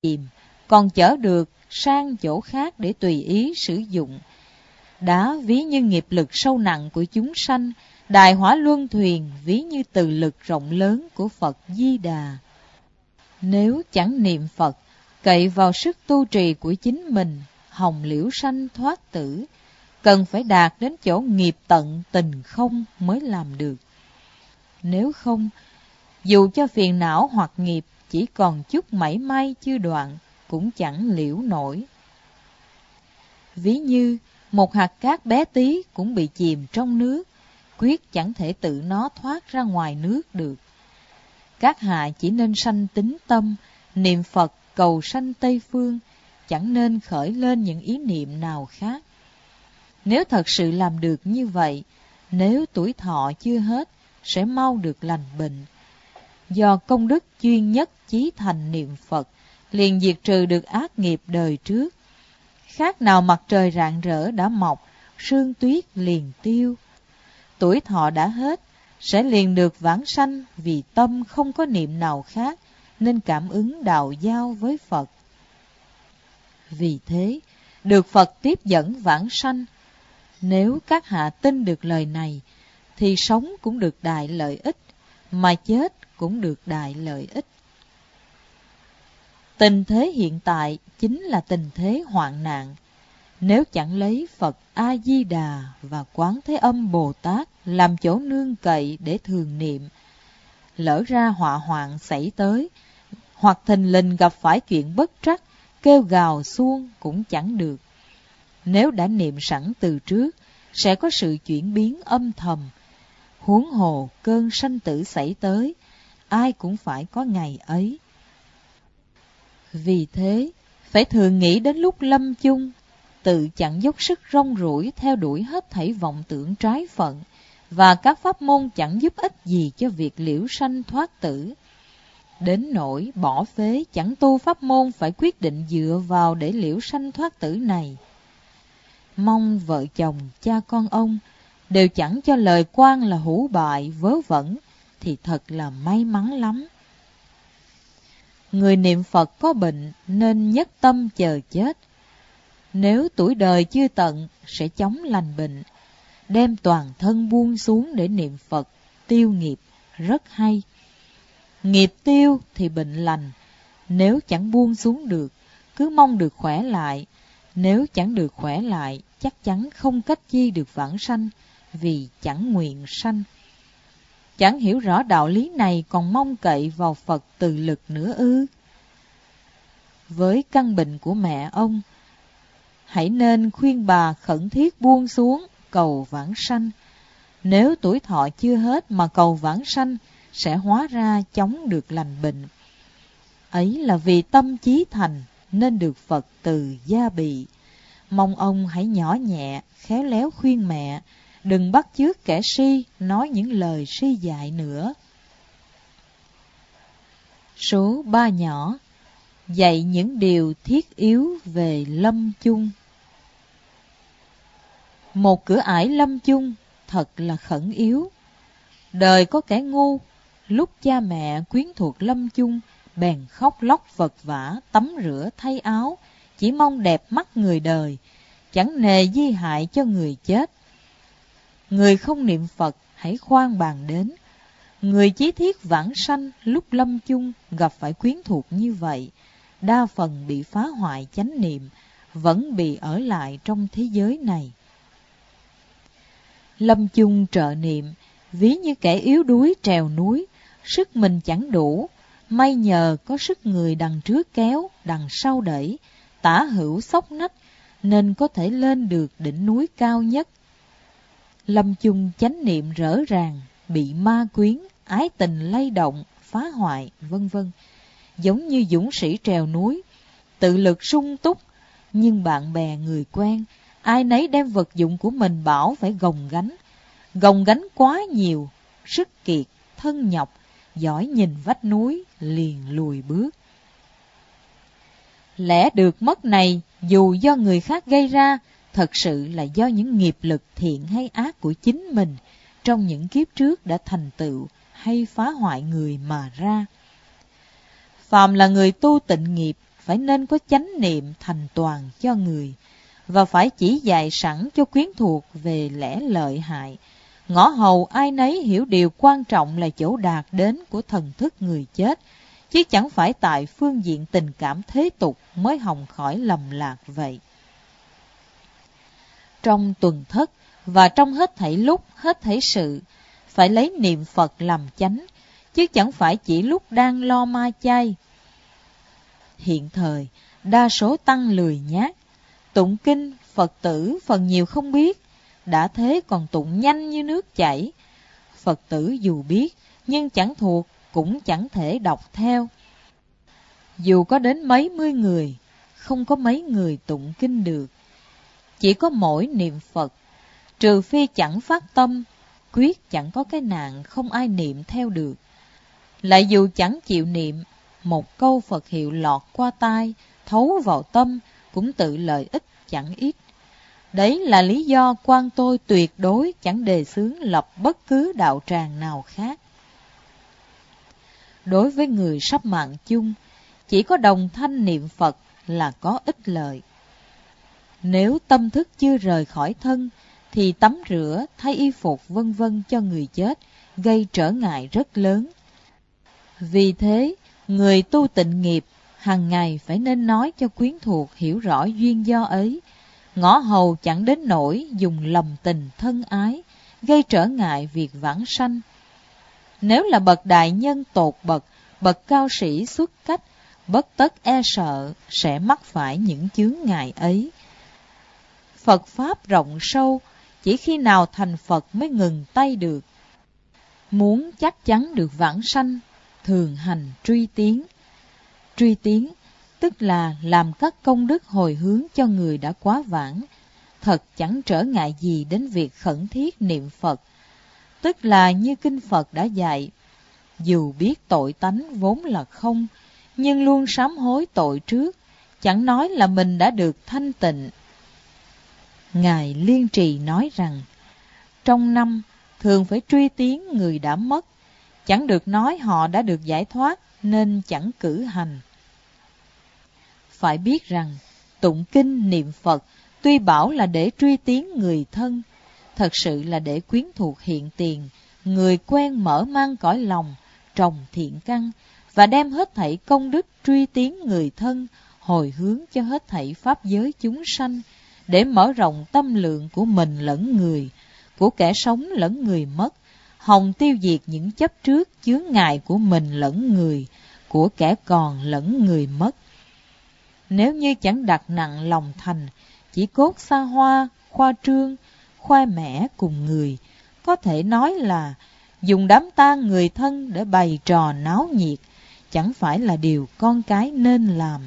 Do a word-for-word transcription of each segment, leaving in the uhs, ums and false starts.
chìm, còn chở được sang chỗ khác để tùy ý sử dụng. Đã ví như nghiệp lực sâu nặng của chúng sanh, Đại Hỏa Luân Thuyền ví như từ lực rộng lớn của Phật Di Đà. Nếu chẳng niệm Phật, cậy vào sức tu trì của chính mình, hồng liễu sanh thoát tử, cần phải đạt đến chỗ nghiệp tận tình không mới làm được. Nếu không, dù cho phiền não hoặc nghiệp chỉ còn chút mảy may chưa đoạn, cũng chẳng liễu nổi. Ví như một hạt cát bé tí cũng bị chìm trong nước, quyết chẳng thể tự nó thoát ra ngoài nước được. Các hạ chỉ nên sanh tín tâm, niệm Phật cầu sanh Tây Phương, chẳng nên khởi lên những ý niệm nào khác. Nếu thật sự làm được như vậy, nếu tuổi thọ chưa hết, sẽ mau được lành bệnh. Do công đức chuyên nhất chí thành niệm Phật, liền diệt trừ được ác nghiệp đời trước. Khác nào mặt trời rạng rỡ đã mọc, sương tuyết liền tiêu. Tuổi thọ đã hết, sẽ liền được vãng sanh vì tâm không có niệm nào khác, nên cảm ứng đạo giao với Phật. Vì thế, được Phật tiếp dẫn vãng sanh. Nếu các hạ tin được lời này, thì sống cũng được đại lợi ích, mà chết cũng được đại lợi ích. Tình thế hiện tại chính là tình thế hoạn nạn. Nếu chẳng lấy Phật A-di-đà và Quán Thế Âm Bồ Tát làm chỗ nương cậy để thường niệm, lỡ ra họa hoạn xảy tới, hoặc thình lình gặp phải chuyện bất trắc, kêu gào xuông cũng chẳng được. Nếu đã niệm sẵn từ trước, sẽ có sự chuyển biến âm thầm. Huống hồ cơn sanh tử xảy tới, ai cũng phải có ngày ấy. Vì thế, phải thường nghĩ đến lúc lâm chung, tự chẳng dốc sức rong ruổi theo đuổi hết thảy vọng tưởng trái phận, và các pháp môn chẳng giúp ích gì cho việc liễu sanh thoát tử. Đến nỗi bỏ phế chẳng tu pháp môn phải quyết định dựa vào để liễu sanh thoát tử này. Mong vợ chồng, cha con ông đều chẳng cho lời quan là hữu bại, vớ vẩn, thì thật là may mắn lắm. Người niệm Phật có bệnh nên nhất tâm chờ chết. Nếu tuổi đời chưa tận, sẽ chóng lành bệnh. Đem toàn thân buông xuống để niệm Phật, tiêu nghiệp, rất hay. Nghiệp tiêu thì bệnh lành. Nếu chẳng buông xuống được, cứ mong được khỏe lại. Nếu chẳng được khỏe lại, chắc chắn không cách chi được vãng sanh, vì chẳng nguyện sanh. Chẳng hiểu rõ đạo lý này còn mong cậy vào Phật từ lực nữa ư? Với căn bệnh của mẹ ông, hãy nên khuyên bà khẩn thiết buông xuống, cầu vãng sanh. Nếu tuổi thọ chưa hết mà cầu vãng sanh, sẽ hóa ra chống được lành bệnh. Ấy là vì tâm chí thành, nên được Phật từ gia bị. Mong ông hãy nhỏ nhẹ, khéo léo khuyên mẹ, đừng bắt chước kẻ si, nói những lời si dại nữa. Số ba nhỏ, dạy những điều thiết yếu về lâm chung. Một cửa ải lâm chung thật là khẩn yếu. Đời có kẻ ngu, lúc cha mẹ quyến thuộc lâm chung, bèn khóc lóc vật vã, tắm rửa thay áo, chỉ mong đẹp mắt người đời, chẳng nề di hại cho người chết. Người không niệm Phật hãy khoan bàn đến. Người chí thiết vãng sanh lúc lâm chung gặp phải quyến thuộc như vậy, đa phần bị phá hoại chánh niệm, vẫn bị ở lại trong thế giới này. Lâm chung trợ niệm, ví như kẻ yếu đuối trèo núi, sức mình chẳng đủ, may nhờ có sức người đằng trước kéo, đằng sau đẩy, tả hữu xốc nách, nên có thể lên được đỉnh núi cao nhất. Lâm chung chánh niệm rỡ ràng, bị ma quyến, ái tình lay động, phá hoại, vân vân, giống như dũng sĩ trèo núi, tự lực sung túc, nhưng bạn bè người quen, ai nấy đem vật dụng của mình bảo phải gồng gánh, gồng gánh quá nhiều, sức kiệt, thân nhọc, giỏi nhìn vách núi, liền lùi bước. Lẽ được mất này, dù do người khác gây ra, thật sự là do những nghiệp lực thiện hay ác của chính mình, trong những kiếp trước đã thành tựu hay phá hoại người mà ra. Phàm là người tu tịnh nghiệp, phải nên có chánh niệm thành toàn cho người, và phải chỉ dạy sẵn cho quyến thuộc về lẽ lợi hại. Ngõ hầu ai nấy hiểu điều quan trọng là chỗ đạt đến của thần thức người chết, chứ chẳng phải tại phương diện tình cảm thế tục mới hòng khỏi lầm lạc vậy. Trong tuần thất và trong hết thảy lúc, hết thảy sự, phải lấy niệm Phật làm chánh, chứ chẳng phải chỉ lúc đang lo ma chay. Hiện thời, đa số tăng lười nhác, tụng kinh, Phật tử phần nhiều không biết, đã thế còn tụng nhanh như nước chảy. Phật tử dù biết, nhưng chẳng thuộc, cũng chẳng thể đọc theo. Dù có đến mấy mươi người, không có mấy người tụng kinh được. Chỉ có mỗi niệm Phật, trừ phi chẳng phát tâm, quyết chẳng có cái nạn không ai niệm theo được. Lại dù chẳng chịu niệm, một câu Phật hiệu lọt qua tai, thấu vào tâm, cũng tự lợi ích chẳng ít. Đấy là lý do quan tôi tuyệt đối chẳng đề xướng lập bất cứ đạo tràng nào khác. Đối với người sắp mạng chung, chỉ có đồng thanh niệm Phật là có ích lợi. Nếu tâm thức chưa rời khỏi thân, thì tắm rửa, thay y phục vân vân cho người chết, gây trở ngại rất lớn. Vì thế, người tu tịnh nghiệp, hàng ngày phải nên nói cho quyến thuộc hiểu rõ duyên do ấy, ngõ hầu chẳng đến nỗi dùng lầm tình thân ái, gây trở ngại việc vãng sanh. Nếu là bậc đại nhân tột bậc, bậc cao sĩ xuất cách, bất tất e sợ sẽ mắc phải những chướng ngại ấy. Phật Pháp rộng sâu, chỉ khi nào thành Phật mới ngừng tay được. Muốn chắc chắn được vãng sanh, thường hành truy tiến. Truy tiến, tức là làm các công đức hồi hướng cho người đã quá vãng, thật chẳng trở ngại gì đến việc khẩn thiết niệm Phật. Tức là như Kinh Phật đã dạy, dù biết tội tánh vốn là không, nhưng luôn sám hối tội trước, chẳng nói là mình đã được thanh tịnh. Ngài Liên Trì nói rằng, trong năm thường phải truy tiến người đã mất, chẳng được nói họ đã được giải thoát nên chẳng cử hành. Phải biết rằng, tụng kinh niệm Phật tuy bảo là để truy tiến người thân, thật sự là để quyến thuộc hiện tiền, người quen mở mang cõi lòng, trồng thiện căn, và đem hết thảy công đức truy tiến người thân, hồi hướng cho hết thảy pháp giới chúng sanh, để mở rộng tâm lượng của mình lẫn người, của kẻ sống lẫn người mất, hòng tiêu diệt những chấp trước chướng ngại của mình lẫn người, của kẻ còn lẫn người mất. Nếu như chẳng đặt nặng lòng thành, chỉ cốt xa hoa, khoa trương, khoe mẽ cùng người, có thể nói là dùng đám tang người thân để bày trò náo nhiệt, chẳng phải là điều con cái nên làm.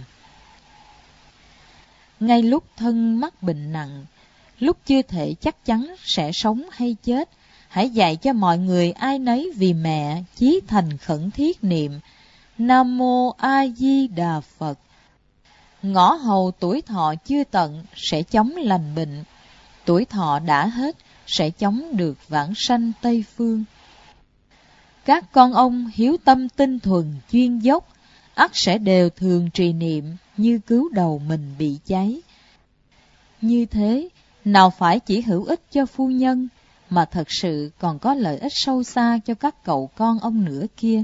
Ngay lúc thân mắc bệnh nặng, lúc chưa thể chắc chắn sẽ sống hay chết, hãy dạy cho mọi người ai nấy vì mẹ chí thành khẩn thiết niệm Nam Mô A Di Đà Phật. Ngõ hầu tuổi thọ chưa tận sẽ chống lành bệnh, tuổi thọ đã hết sẽ chống được vãng sanh Tây Phương. Các con ông hiếu tâm tinh thuần chuyên dốc, ắt sẽ đều thường trì niệm như cứu đầu mình bị cháy. Như thế, nào phải chỉ hữu ích cho phu nhân, mà thật sự còn có lợi ích sâu xa cho các cậu con ông nữa kia.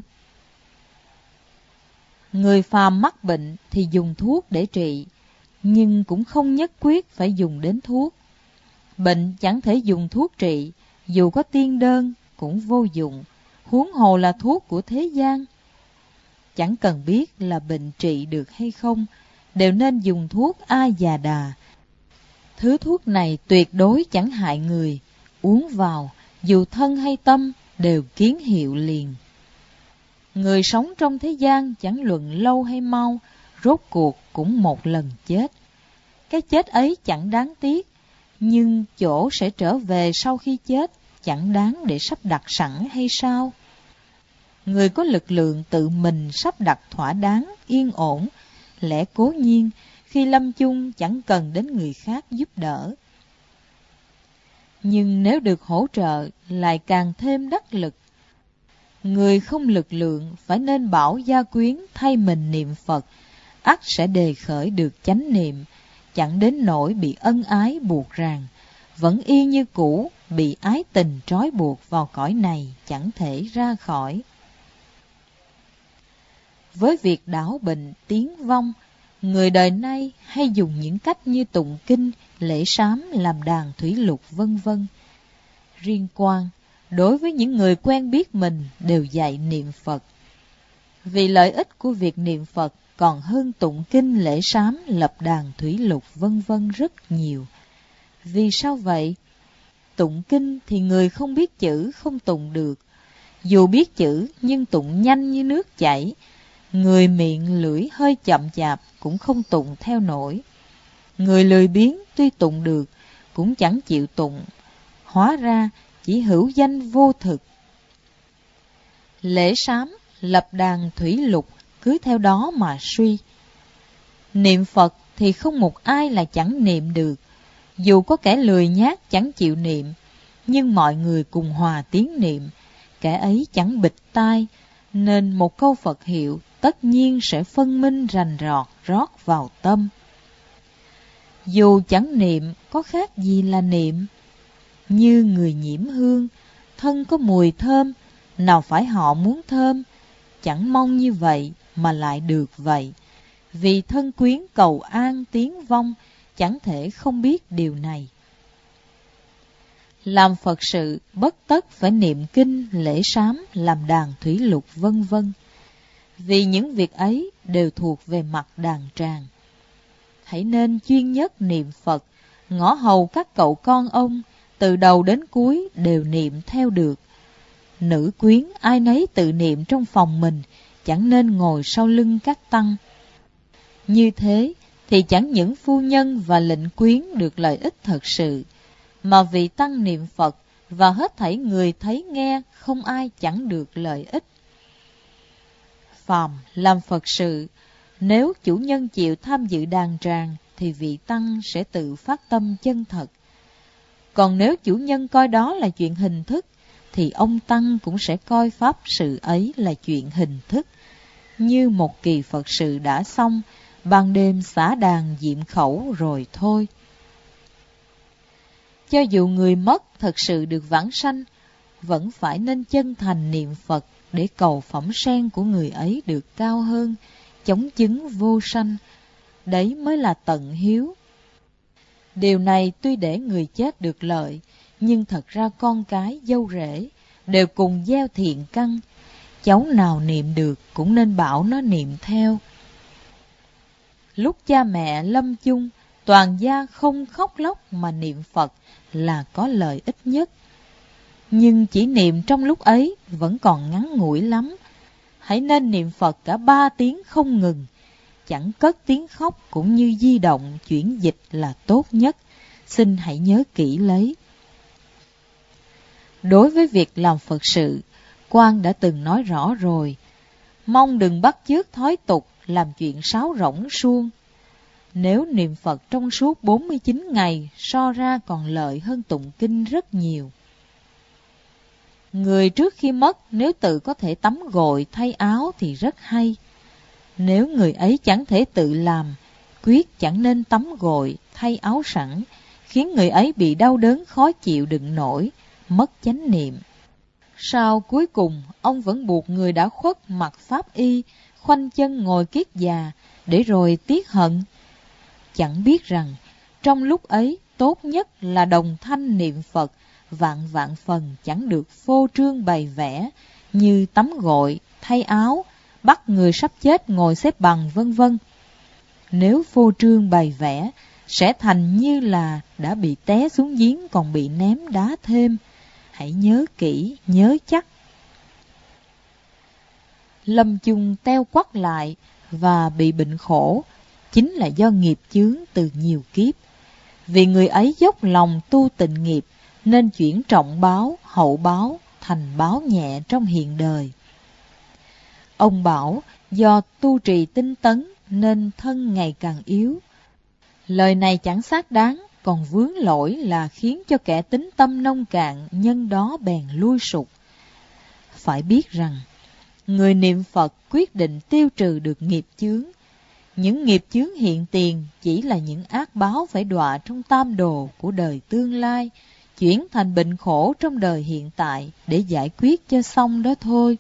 Người phàm mắc bệnh thì dùng thuốc để trị, nhưng cũng không nhất quyết phải dùng đến thuốc. Bệnh chẳng thể dùng thuốc trị, dù có tiên đơn cũng vô dụng, huống hồ là thuốc của thế gian. Chẳng cần biết là bệnh trị được hay không, đều nên dùng thuốc A Già Đà. Thứ thuốc này tuyệt đối chẳng hại người, uống vào, dù thân hay tâm, đều kiến hiệu liền. Người sống trong thế gian chẳng luận lâu hay mau, rốt cuộc cũng một lần chết. Cái chết ấy chẳng đáng tiếc, nhưng chỗ sẽ trở về sau khi chết chẳng đáng để sắp đặt sẵn hay sao? Người có lực lượng tự mình sắp đặt thỏa đáng, yên ổn, lẽ cố nhiên khi lâm chung chẳng cần đến người khác giúp đỡ. Nhưng nếu được hỗ trợ lại càng thêm đắc lực. Người không lực lượng phải nên bảo gia quyến thay mình niệm Phật, ắt sẽ đề khởi được chánh niệm, chẳng đến nỗi bị ân ái buộc ràng, vẫn y như cũ, bị ái tình trói buộc vào cõi này chẳng thể ra khỏi. Với việc đảo bệnh tiến vong, người đời nay hay dùng những cách như tụng kinh, lễ sám, làm đàn thủy lục vân vân. Riêng Quang, đối với những người quen biết mình đều dạy niệm Phật. Vì lợi ích của việc niệm Phật còn hơn tụng kinh, lễ sám, lập đàn thủy lục vân vân rất nhiều. Vì sao vậy? Tụng kinh thì người không biết chữ không tụng được. Dù biết chữ nhưng tụng nhanh như nước chảy, người miệng lưỡi hơi chậm chạp cũng không tụng theo nổi. Người lười biếng tuy tụng được cũng chẳng chịu tụng, hóa ra chỉ hữu danh vô thực. Lễ sám, lập đàn thủy lục cứ theo đó mà suy. Niệm Phật thì không một ai là chẳng niệm được. Dù có kẻ lười nhác chẳng chịu niệm, nhưng mọi người cùng hòa tiếng niệm, kẻ ấy chẳng bịch tai, nên một câu Phật hiệu tất nhiên sẽ phân minh rành rọt rót vào tâm. Dù chẳng niệm có khác gì là niệm. Như người nhiễm hương, thân có mùi thơm, nào phải họ muốn thơm, chẳng mong như vậy mà lại được vậy. Vì thân quyến cầu an tiếng vong, chẳng thể không biết điều này. Làm Phật sự bất tất phải niệm kinh, lễ sám, làm đàn thủy lục vân vân. Vì những việc ấy đều thuộc về mặt đàn tràng. Hãy nên chuyên nhất niệm Phật, ngõ hầu các cậu con ông, từ đầu đến cuối đều niệm theo được. Nữ quyến ai nấy tự niệm trong phòng mình, chẳng nên ngồi sau lưng các tăng. Như thế thì chẳng những phu nhân và lệnh quyến được lợi ích thật sự, mà vị tăng niệm Phật và hết thảy người thấy nghe không ai chẳng được lợi ích. Phàm làm Phật sự, nếu chủ nhân chịu tham dự đàn tràng thì vị tăng sẽ tự phát tâm chân thật. Còn nếu chủ nhân coi đó là chuyện hình thức, thì ông tăng cũng sẽ coi pháp sự ấy là chuyện hình thức. Như một kỳ Phật sự đã xong, ban đêm xả đàn diệm khẩu rồi thôi. Cho dù người mất thật sự được vãng sanh, vẫn phải nên chân thành niệm Phật để cầu phẩm sen của người ấy được cao hơn, chống chứng vô sanh. Đấy mới là tận hiếu. Điều này tuy để người chết được lợi, nhưng thật ra con cái, dâu rể đều cùng gieo thiện căn. Cháu nào niệm được cũng nên bảo nó niệm theo. Lúc cha mẹ lâm chung, toàn gia không khóc lóc mà niệm Phật là có lợi ích nhất. Nhưng chỉ niệm trong lúc ấy vẫn còn ngắn ngủi lắm. Hãy nên niệm Phật cả ba tiếng không ngừng, chẳng cất tiếng khóc cũng như di động chuyển dịch là tốt nhất. Xin hãy nhớ kỹ lấy. Đối với việc làm Phật sự, Quang đã từng nói rõ rồi. Mong đừng bắt chước thói tục làm chuyện sáo rỗng suông. Nếu niệm Phật trong suốt bốn mươi chín ngày, so ra còn lợi hơn tụng kinh rất nhiều. Người trước khi mất nếu tự có thể tắm gội thay áo thì rất hay. Nếu người ấy chẳng thể tự làm, quyết chẳng nên tắm gội thay áo sẵn, khiến người ấy bị đau đớn khó chịu đựng nổi, mất chánh niệm. Sau cuối cùng ông vẫn buộc người đã khuất mặc pháp y, khoanh chân ngồi kiết già, để rồi tiếc hận. Chẳng biết rằng trong lúc ấy tốt nhất là đồng thanh niệm Phật, vạn vạn phần chẳng được phô trương bày vẽ như tắm gội, thay áo, bắt người sắp chết ngồi xếp bằng vân vân. Nếu phô trương bày vẽ sẽ thành như là đã bị té xuống giếng còn bị ném đá thêm. Hãy nhớ kỹ, nhớ chắc. Lâm chung teo quắt lại và bị bệnh khổ chính là do nghiệp chướng từ nhiều kiếp. Vì người ấy dốc lòng tu tịnh nghiệp nên chuyển trọng báo, hậu báo thành báo nhẹ trong hiện đời. Ông bảo do tu trì tinh tấn nên thân ngày càng yếu. Lời này chẳng xác đáng, còn vướng lỗi là khiến cho kẻ tính tâm nông cạn nhân đó bèn lui sụt. Phải biết rằng người niệm Phật quyết định tiêu trừ được nghiệp chướng, Những nghiệp chướng hiện tiền chỉ là những ác báo phải đọa trong tam đồ của đời tương lai, chuyển thành bệnh khổ trong đời hiện tại để giải quyết cho xong đó thôi.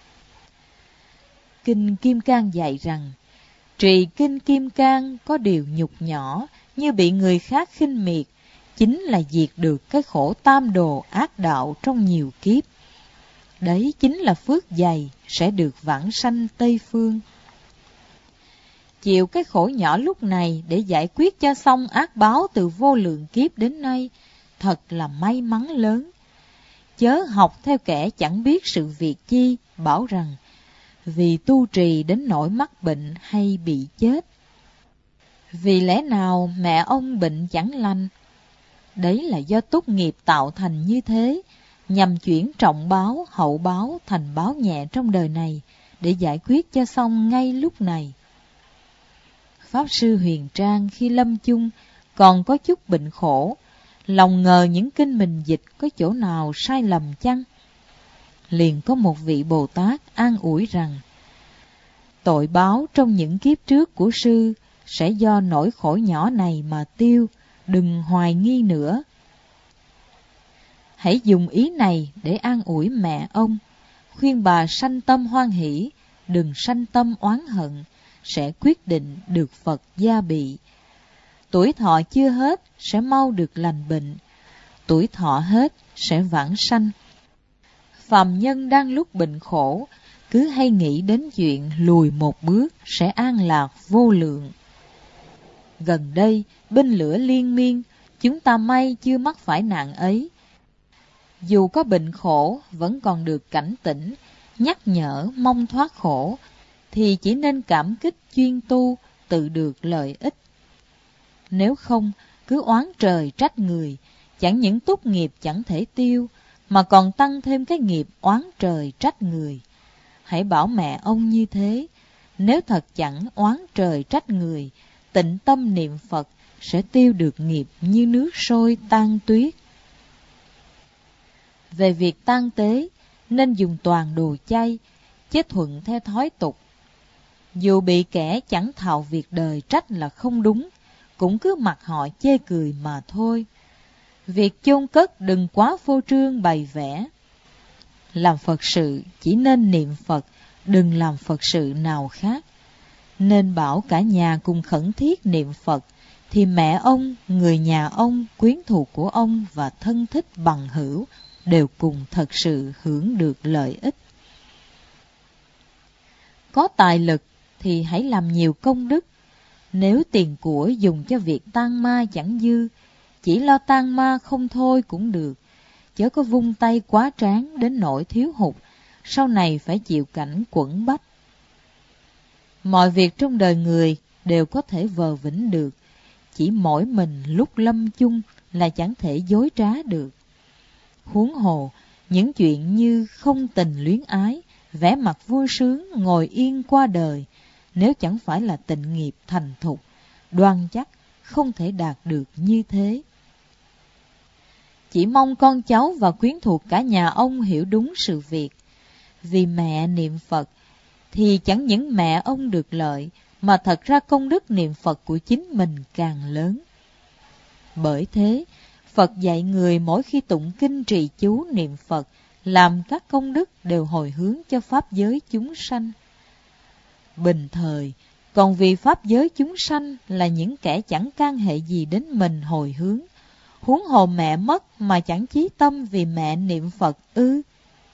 Kinh Kim Cang dạy rằng, trì kinh Kim Cang có điều nhục nhỏ như bị người khác khinh miệt, chính là diệt được cái khổ tam đồ ác đạo trong nhiều kiếp. Đấy chính là phước dày sẽ được vãng sanh Tây Phương. Chịu cái khổ nhỏ lúc này để giải quyết cho xong ác báo từ vô lượng kiếp đến nay, thật là may mắn lớn. Chớ học theo kẻ chẳng biết sự việc chi, bảo rằng vì tu trì đến nỗi mắc bệnh hay bị chết. Vì lẽ nào mẹ ông bệnh chẳng lành? Đấy là do túc nghiệp tạo thành như thế, nhằm chuyển trọng báo, hậu báo thành báo nhẹ trong đời này, để giải quyết cho xong ngay lúc này. Pháp Sư Huyền Trang khi lâm chung còn có chút bệnh khổ, lòng ngờ những kinh mình dịch có chỗ nào sai lầm chăng? Liền có một vị Bồ Tát an ủi rằng, tội báo trong những kiếp trước của sư sẽ do nỗi khổ nhỏ này mà tiêu, đừng hoài nghi nữa. Hãy dùng ý này để an ủi mẹ ông, khuyên bà sanh tâm hoan hỷ, đừng sanh tâm oán hận, sẽ quyết định được Phật gia bị. Tuổi thọ chưa hết sẽ mau được lành bệnh, tuổi thọ hết sẽ vãng sanh. Phàm nhân đang lúc bệnh khổ, cứ hay nghĩ đến chuyện lùi một bước sẽ an lạc vô lượng. Gần đây, binh lửa liên miên, chúng ta may chưa mắc phải nạn ấy. Dù có bệnh khổ, vẫn còn được cảnh tỉnh, nhắc nhở mong thoát khổ, thì chỉ nên cảm kích chuyên tu, tự được lợi ích. Nếu không, cứ oán trời trách người, chẳng những túc nghiệp chẳng thể tiêu, mà còn tăng thêm cái nghiệp oán trời trách người. Hãy bảo mẹ ông như thế, nếu thật chẳng oán trời trách người, tịnh tâm niệm Phật sẽ tiêu được nghiệp như nước sôi tan tuyết. Về việc tang tế, nên dùng toàn đồ chay, chứ thuận theo thói tục. Dù bị kẻ chẳng thạo việc đời trách là không đúng, cũng cứ mặc họ chê cười mà thôi. Việc chôn cất đừng quá phô trương bày vẽ. Làm Phật sự chỉ nên niệm Phật, đừng làm Phật sự nào khác. Nên bảo cả nhà cùng khẩn thiết niệm Phật, thì mẹ ông, người nhà ông, quyến thuộc của ông và thân thích bằng hữu đều cùng thật sự hưởng được lợi ích. Có tài lực thì hãy làm nhiều công đức. Nếu tiền của dùng cho việc tang ma chẳng dư, chỉ lo tang ma không thôi cũng được, chớ có vung tay quá tráng đến nỗi thiếu hụt, sau này phải chịu cảnh quẫn bách. Mọi việc trong đời người đều có thể vờ vĩnh được, chỉ mỗi mình lúc lâm chung là chẳng thể dối trá được. Huống hồ, những chuyện như không tình luyến ái, vẻ mặt vui sướng, ngồi yên qua đời, nếu chẳng phải là tịnh nghiệp thành thục, đoan chắc không thể đạt được như thế. Chỉ mong con cháu và quyến thuộc cả nhà ông hiểu đúng sự việc. Vì mẹ niệm Phật, thì chẳng những mẹ ông được lợi, mà thật ra công đức niệm Phật của chính mình càng lớn. Bởi thế, Phật dạy người mỗi khi tụng kinh trì chú niệm Phật, làm các công đức đều hồi hướng cho pháp giới chúng sanh. Bình thời, còn vì pháp giới chúng sanh là những kẻ chẳng can hệ gì đến mình hồi hướng, huống hồ mẹ mất mà chẳng chí tâm vì mẹ niệm Phật ư?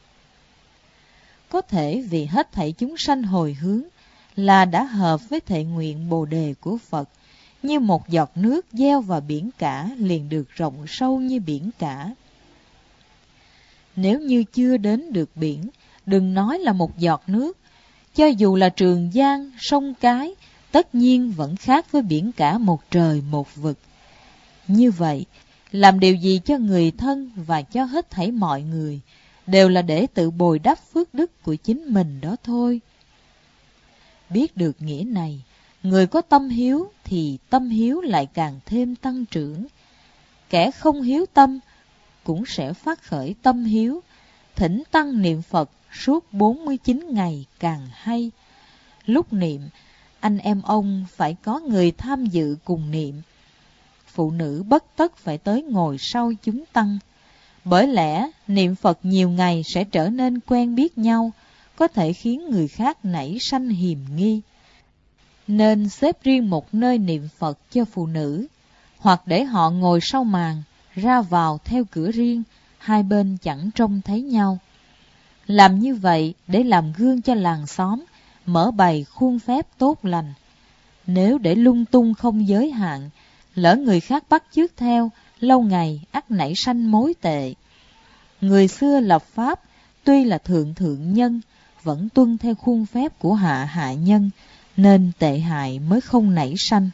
Có thể vì hết thảy chúng sanh hồi hướng là đã hợp với thệ nguyện Bồ đề của Phật, như một giọt nước gieo vào biển cả liền được rộng sâu như biển cả. Nếu như chưa đến được biển, đừng nói là một giọt nước, cho dù là Trường Giang, sông Cái, tất nhiên vẫn khác với biển cả một trời một vực. Như vậy, làm điều gì cho người thân và cho hết thảy mọi người, đều là để tự bồi đắp phước đức của chính mình đó thôi. Biết được nghĩa này, người có tâm hiếu thì tâm hiếu lại càng thêm tăng trưởng. Kẻ không hiếu tâm cũng sẽ phát khởi tâm hiếu, thỉnh tăng niệm Phật suốt bốn mươi chín ngày càng hay. Lúc niệm, anh em ông phải có người tham dự cùng niệm. Phụ nữ bất tất phải tới ngồi sau chúng tăng. Bởi lẽ niệm Phật nhiều ngày sẽ trở nên quen biết nhau, có thể khiến người khác nảy sanh hiềm nghi. Nên xếp riêng một nơi niệm Phật cho phụ nữ, hoặc để họ ngồi sau màn, ra vào theo cửa riêng, hai bên chẳng trông thấy nhau. Làm như vậy để làm gương cho làng xóm, mở bày khuôn phép tốt lành. Nếu để lung tung không giới hạn, lỡ người khác bắt chước theo, lâu ngày ắt nảy sanh mối tệ. Người xưa lập pháp, tuy là thượng thượng nhân, vẫn tuân theo khuôn phép của hạ hạ nhân, nên tệ hại mới không nảy sanh.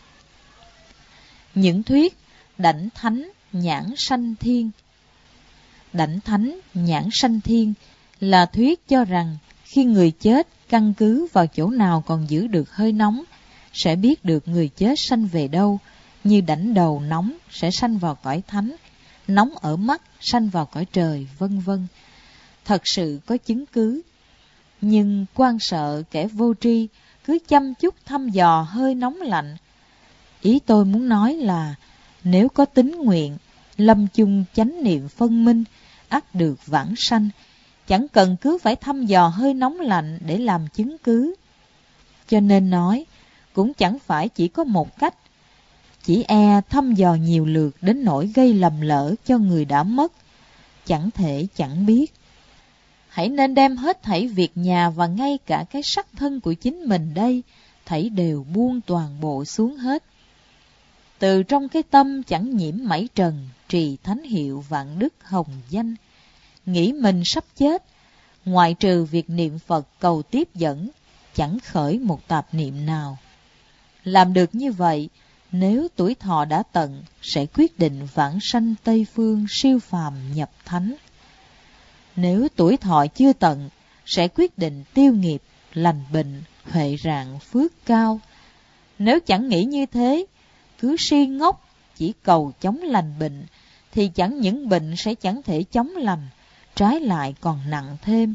Những thuyết đảnh thánh nhãn sanh thiên. Đảnh thánh nhãn sanh thiên là thuyết cho rằng khi người chết căn cứ vào chỗ nào còn giữ được hơi nóng, sẽ biết được người chết sanh về đâu, như đảnh đầu nóng sẽ sanh vào cõi thánh, nóng ở mắt sanh vào cõi trời, vân vân. Thật sự có chứng cứ, nhưng quan sợ kẻ vô tri cứ chăm chút thăm dò hơi nóng lạnh. Ý tôi muốn nói là nếu có tín nguyện, lâm chung chánh niệm phân minh, ắt được vãng sanh, chẳng cần cứ phải thăm dò hơi nóng lạnh để làm chứng cứ. Cho nên nói, cũng chẳng phải chỉ có một cách, chỉ e thăm dò nhiều lượt đến nỗi gây lầm lỡ cho người đã mất, chẳng thể chẳng biết. Hãy nên đem hết thảy việc nhà và ngay cả cái sắc thân của chính mình đây, thảy đều buông toàn bộ xuống hết. Từ trong cái tâm chẳng nhiễm mảy trần, trì thánh hiệu vạn đức hồng danh. Nghĩ mình sắp chết, ngoại trừ việc niệm Phật cầu tiếp dẫn, chẳng khởi một tạp niệm nào. Làm được như vậy, nếu tuổi thọ đã tận, sẽ quyết định vãng sanh Tây Phương siêu phàm nhập thánh. Nếu tuổi thọ chưa tận, sẽ quyết định tiêu nghiệp, lành bệnh, huệ rạng, phước cao. Nếu chẳng nghĩ như thế, cứ si ngốc, chỉ cầu chống lành bệnh, thì chẳng những bệnh sẽ chẳng thể chống lành, trái lại còn nặng thêm.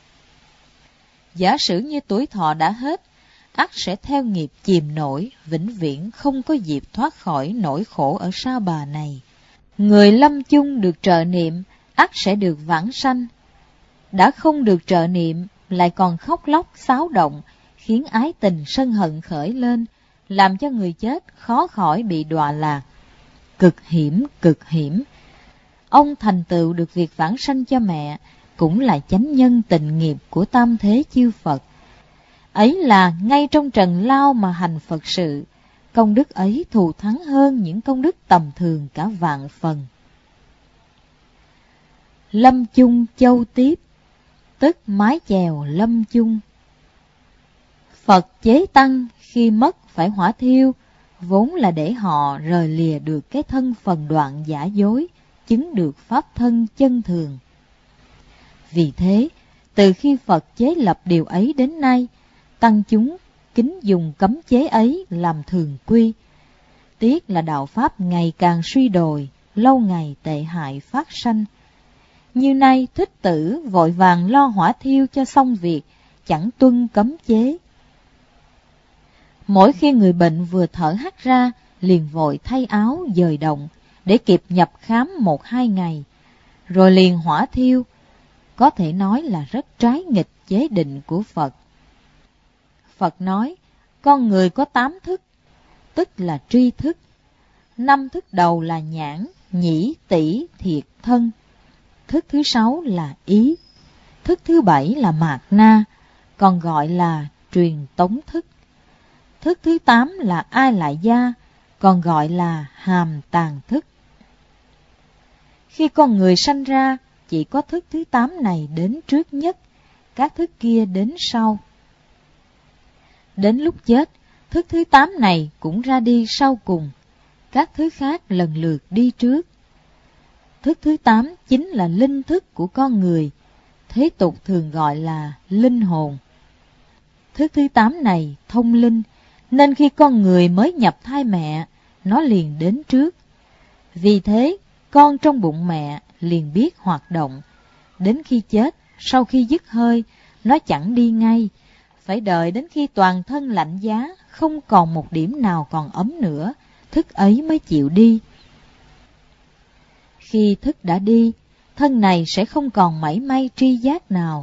Giả sử như tuổi thọ đã hết, ắt sẽ theo nghiệp chìm nổi, vĩnh viễn không có dịp thoát khỏi nỗi khổ ở Sa Bà này. Người lâm chung được trợ niệm, ắt sẽ được vãng sanh. Đã không được trợ niệm, lại còn khóc lóc xáo động, khiến ái tình sân hận khởi lên, làm cho người chết khó khỏi bị đọa lạc. Cực hiểm, cực hiểm. Ông thành tựu được việc vãng sanh cho mẹ, cũng là chánh nhân tịnh nghiệp của tam thế chư Phật. Ấy là ngay trong trần lao mà hành Phật sự, công đức ấy thù thắng hơn những công đức tầm thường cả vạn phần. Lâm chung châu tiếp, tức mái chèo lâm chung. Phật chế tăng khi mất phải hỏa thiêu, vốn là để họ rời lìa được cái thân phần đoạn giả dối, chứng được pháp thân chân thường. Vì thế, từ khi Phật chế lập điều ấy đến nay, tăng chúng kính dùng cấm chế ấy làm thường quy. Tiếc là đạo pháp ngày càng suy đồi, lâu ngày tệ hại phát sanh. Như nay Thích Tử vội vàng lo hỏa thiêu cho xong việc, chẳng tuân cấm chế. Mỗi khi người bệnh vừa thở hắt ra, liền vội thay áo dời động, để kịp nhập khám một hai ngày, rồi liền hỏa thiêu, có thể nói là rất trái nghịch chế định của Phật. Phật nói, con người có tám thức, tức là tri thức. Năm thức đầu là nhãn, nhĩ, tỷ, thiệt, thân. Thức thứ sáu là ý. Thức thứ bảy là mạt na, còn gọi là truyền tống thức. Thức thứ tám là ai lại gia, còn gọi là hàm tàng thức. Khi con người sanh ra, chỉ có thức thứ tám này đến trước nhất, các thức kia đến sau. Đến lúc chết, thức thứ tám này cũng ra đi sau cùng, các thứ khác lần lượt đi trước. Thức thứ tám chính là linh thức của con người, thế tục thường gọi là linh hồn. Thức thứ tám này thông linh, nên khi con người mới nhập thai mẹ, nó liền đến trước. Vì thế, con trong bụng mẹ liền biết hoạt động. Đến khi chết, sau khi dứt hơi, nó chẳng đi ngay, phải đợi đến khi toàn thân lạnh giá, không còn một điểm nào còn ấm nữa, thức ấy mới chịu đi. Khi thức đã đi, thân này sẽ không còn mảy may tri giác nào.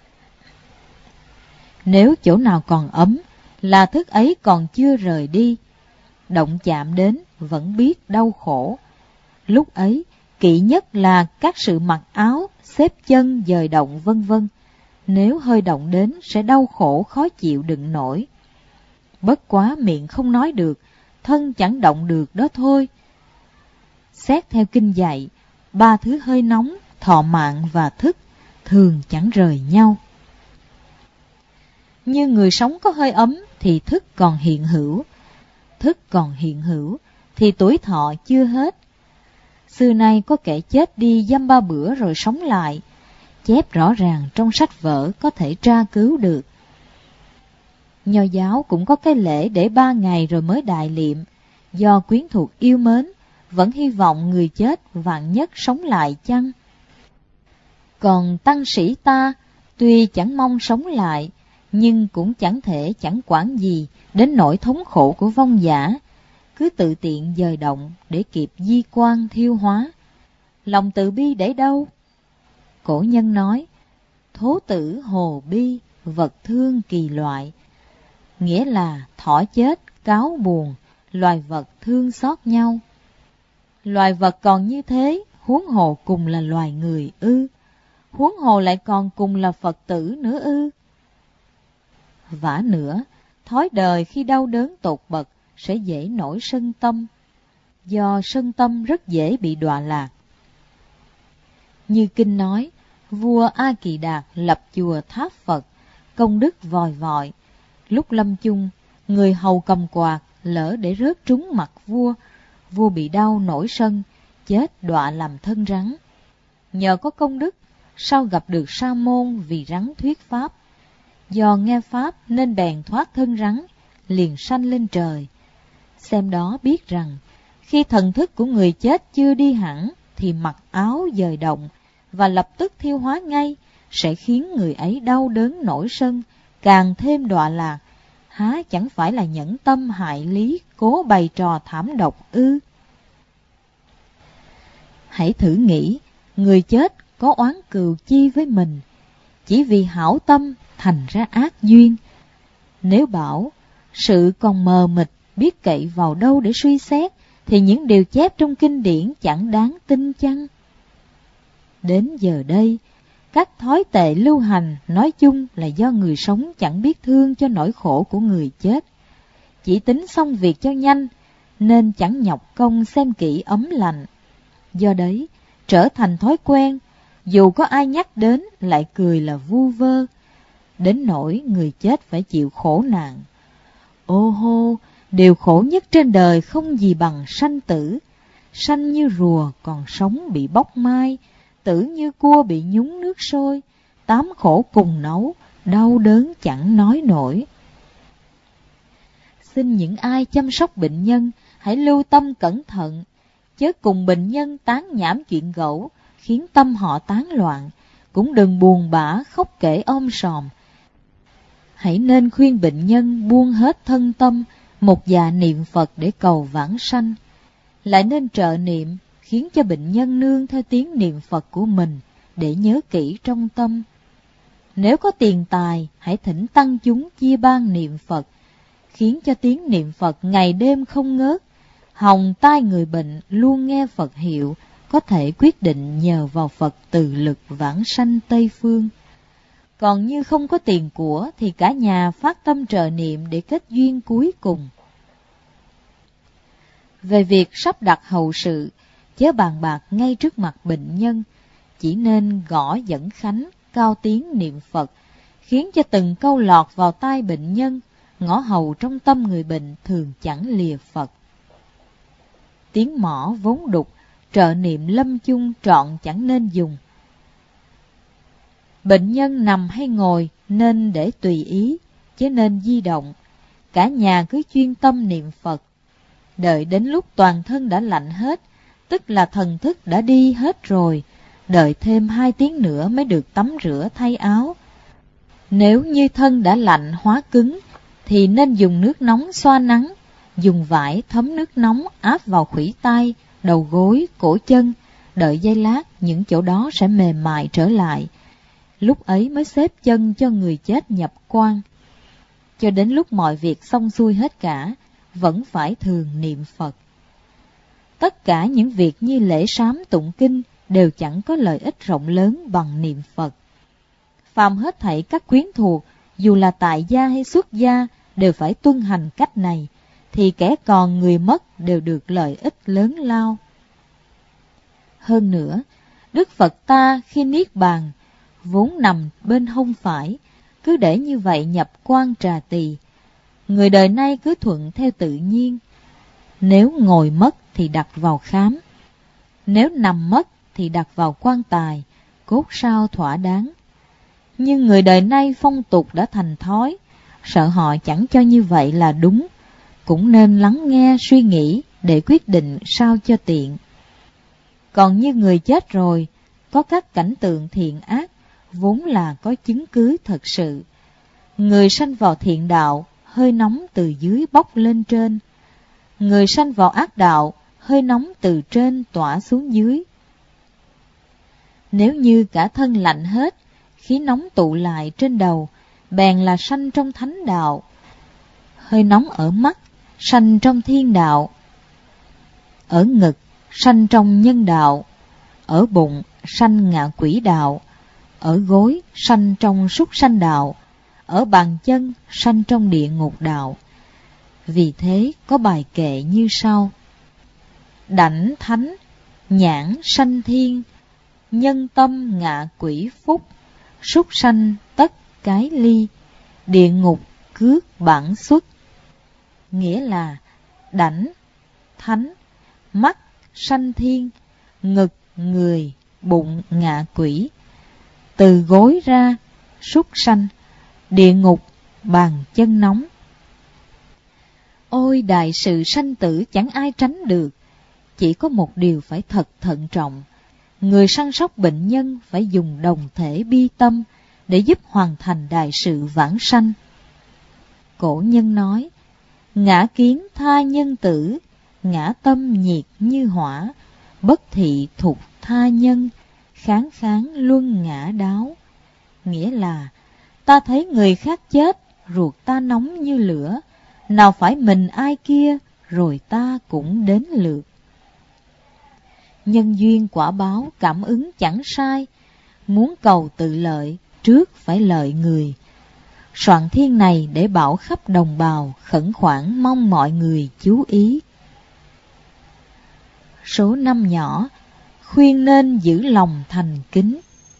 Nếu chỗ nào còn ấm, là thức ấy còn chưa rời đi. Động chạm đến vẫn biết đau khổ. Lúc ấy, kỵ nhất là các sự mặc áo, xếp chân, dời động vân vân. Nếu hơi động đến sẽ đau khổ khó chịu đựng nổi. Bất quá miệng không nói được, thân chẳng động được đó thôi. Xét theo kinh dạy, ba thứ hơi nóng, thọ mạng và thức thường chẳng rời nhau. Như người sống có hơi ấm thì thức còn hiện hữu. Thức còn hiện hữu thì tuổi thọ chưa hết. Xưa nay có kẻ chết đi dăm ba bữa rồi sống lại, chép rõ ràng trong sách vở có thể tra cứu được. Nho giáo cũng có cái lễ để ba ngày rồi mới đại liệm, do quyến thuộc yêu mến, vẫn hy vọng người chết vạn nhất sống lại chăng. Còn tăng sĩ ta, tuy chẳng mong sống lại, nhưng cũng chẳng thể chẳng quản gì đến nỗi thống khổ của vong giả, cứ tự tiện dời động để kịp di quan thiêu hóa. Lòng từ bi để đâu? Cổ nhân nói, thố tử hồ bi, vật thương kỳ loại. Nghĩa là thỏ chết, cáo buồn, loài vật thương xót nhau. Loài vật còn như thế, huống hồ cùng là loài người ư? Huống hồ lại còn cùng là Phật tử nữa ư? Vả nữa, thói đời khi đau đớn tột bậc sẽ dễ nổi sân tâm, do sân tâm rất dễ bị đọa lạc. Như kinh nói, vua A Kỳ Đạt lập chùa tháp Phật, công đức vòi vọi. Lúc lâm chung, người hầu cầm quạt lỡ để rớt trúng mặt vua, vua bị đau nổi sân, chết đọa làm thân rắn. Nhờ có công đức, sau gặp được sa môn vì rắn thuyết pháp. Do nghe pháp nên bèn thoát thân rắn, liền sanh lên trời. Xem đó biết rằng, khi thần thức của người chết chưa đi hẳn, thì mặc áo dời động, và lập tức thiêu hóa ngay, sẽ khiến người ấy đau đớn nổi sân, càng thêm đọa lạc. Há chẳng phải là nhẫn tâm hại lý, cố bày trò thảm độc ư? Hãy thử nghĩ, người chết có oán cừu chi với mình, chỉ vì hảo tâm thành ra ác duyên. Nếu bảo sự còn mờ mịt, biết cậy vào đâu để suy xét, thì những điều chép trong kinh điển chẳng đáng tin chăng? Đến giờ đây, các thói tệ lưu hành nói chung là do người sống chẳng biết thương cho nỗi khổ của người chết, chỉ tính xong việc cho nhanh, nên chẳng nhọc công xem kỹ ấm lạnh. Do đấy, trở thành thói quen, dù có ai nhắc đến lại cười là vu vơ, đến nỗi người chết phải chịu khổ nạn. Ô hô, điều khổ nhất trên đời không gì bằng sanh tử. Sanh như rùa còn sống bị bóc mai, tử như cua bị nhúng nước sôi, tám khổ cùng nấu, đau đớn chẳng nói nổi. Xin những ai chăm sóc bệnh nhân hãy lưu tâm cẩn thận, chớ cùng bệnh nhân tán nhảm chuyện gẫu, khiến tâm họ tán loạn, cũng đừng buồn bã khóc kể om sòm. Hãy nên khuyên bệnh nhân buông hết thân tâm, một dạ niệm Phật để cầu vãng sanh. Lại nên trợ niệm, khiến cho bệnh nhân nương theo tiếng niệm Phật của mình để nhớ kỹ trong tâm. Nếu có tiền tài, hãy thỉnh tăng chúng chia ban niệm Phật, khiến cho tiếng niệm Phật ngày đêm không ngớt. Hồng tai người bệnh luôn nghe Phật hiệu, có thể quyết định nhờ vào Phật từ lực vãng sanh Tây Phương. Còn như không có tiền của thì cả nhà phát tâm trợ niệm để kết duyên cuối cùng. Về việc sắp đặt hậu sự, chớ bàn bạc ngay trước mặt bệnh nhân, chỉ nên gõ dẫn khánh, cao tiếng niệm Phật, khiến cho từng câu lọt vào tai bệnh nhân, ngõ hầu trong tâm người bệnh thường chẳng lìa Phật. Tiếng mõ vốn đục, trợ niệm lâm chung trọn chẳng nên dùng. Bệnh nhân nằm hay ngồi nên để tùy ý, chứ nên di động. Cả nhà cứ chuyên tâm niệm Phật. Đợi đến lúc toàn thân đã lạnh hết, tức là thần thức đã đi hết rồi, đợi thêm hai tiếng nữa mới được tắm rửa thay áo. Nếu như thân đã lạnh hóa cứng, thì nên dùng nước nóng xoa nắng, dùng vải thấm nước nóng áp vào khuỷu tay, đầu gối, cổ chân, đợi giây lát những chỗ đó sẽ mềm mại trở lại. Lúc ấy mới xếp chân cho người chết nhập quan. Cho đến lúc mọi việc xong xuôi hết cả, vẫn phải thường niệm Phật. Tất cả những việc như lễ sám tụng kinh đều chẳng có lợi ích rộng lớn bằng niệm Phật. Phàm hết thảy các quyến thuộc, dù là tại gia hay xuất gia, đều phải tuân hành cách này, thì kẻ còn người mất đều được lợi ích lớn lao. Hơn nữa, Đức Phật ta khi niết bàn, vốn nằm bên hông phải, cứ để như vậy nhập quan Trà Tỳ. Người đời nay cứ thuận theo tự nhiên. Nếu ngồi mất thì đặt vào khám, nếu nằm mất thì đặt vào quan tài, cốt sao thỏa đáng. Nhưng người đời nay phong tục đã thành thói, sợ họ chẳng cho như vậy là đúng, cũng nên lắng nghe suy nghĩ để quyết định sao cho tiện. Còn như người chết rồi, có các cảnh tượng thiện ác, vốn là có chứng cứ thật sự. Người sanh vào thiện đạo, hơi nóng từ dưới bốc lên trên. Người sanh vào ác đạo, hơi nóng từ trên tỏa xuống dưới. Nếu như cả thân lạnh hết, khí nóng tụ lại trên đầu, bèn là sanh trong thánh đạo. Hơi nóng ở mắt, sanh trong thiên đạo. Ở ngực, sanh trong nhân đạo. Ở bụng, sanh ngạ quỷ đạo. Ở gối, sanh trong súc sanh đạo. Ở bàn chân, sanh trong địa ngục đạo. Vì thế có bài kệ như sau: Đảnh thánh, nhãn sanh thiên, nhân tâm ngạ quỷ phúc, súc sanh tất cái ly, địa ngục cước bản xuất. Nghĩa là đảnh, thánh, mắt sanh thiên, ngực người, bụng ngạ quỷ, từ gối ra súc sanh, địa ngục bàn chân nóng. Ôi đại sự sanh tử chẳng ai tránh được, chỉ có một điều phải thật thận trọng. Người săn sóc bệnh nhân phải dùng đồng thể bi tâm để giúp hoàn thành đại sự vãng sanh. Cổ nhân nói, ngã kiến tha nhân tử, ngã tâm nhiệt như hỏa, bất thị thục tha nhân, kháng kháng luân ngã đáo. Nghĩa là, ta thấy người khác chết, ruột ta nóng như lửa, nào phải mình ai kia, rồi ta cũng đến lượt. Nhân duyên quả báo cảm ứng chẳng sai, muốn cầu tự lợi, trước phải lợi người. Soạn thiên này để bảo khắp đồng bào, khẩn khoản mong mọi người chú ý. Số năm nhỏ, khuyên nên giữ lòng thành kính.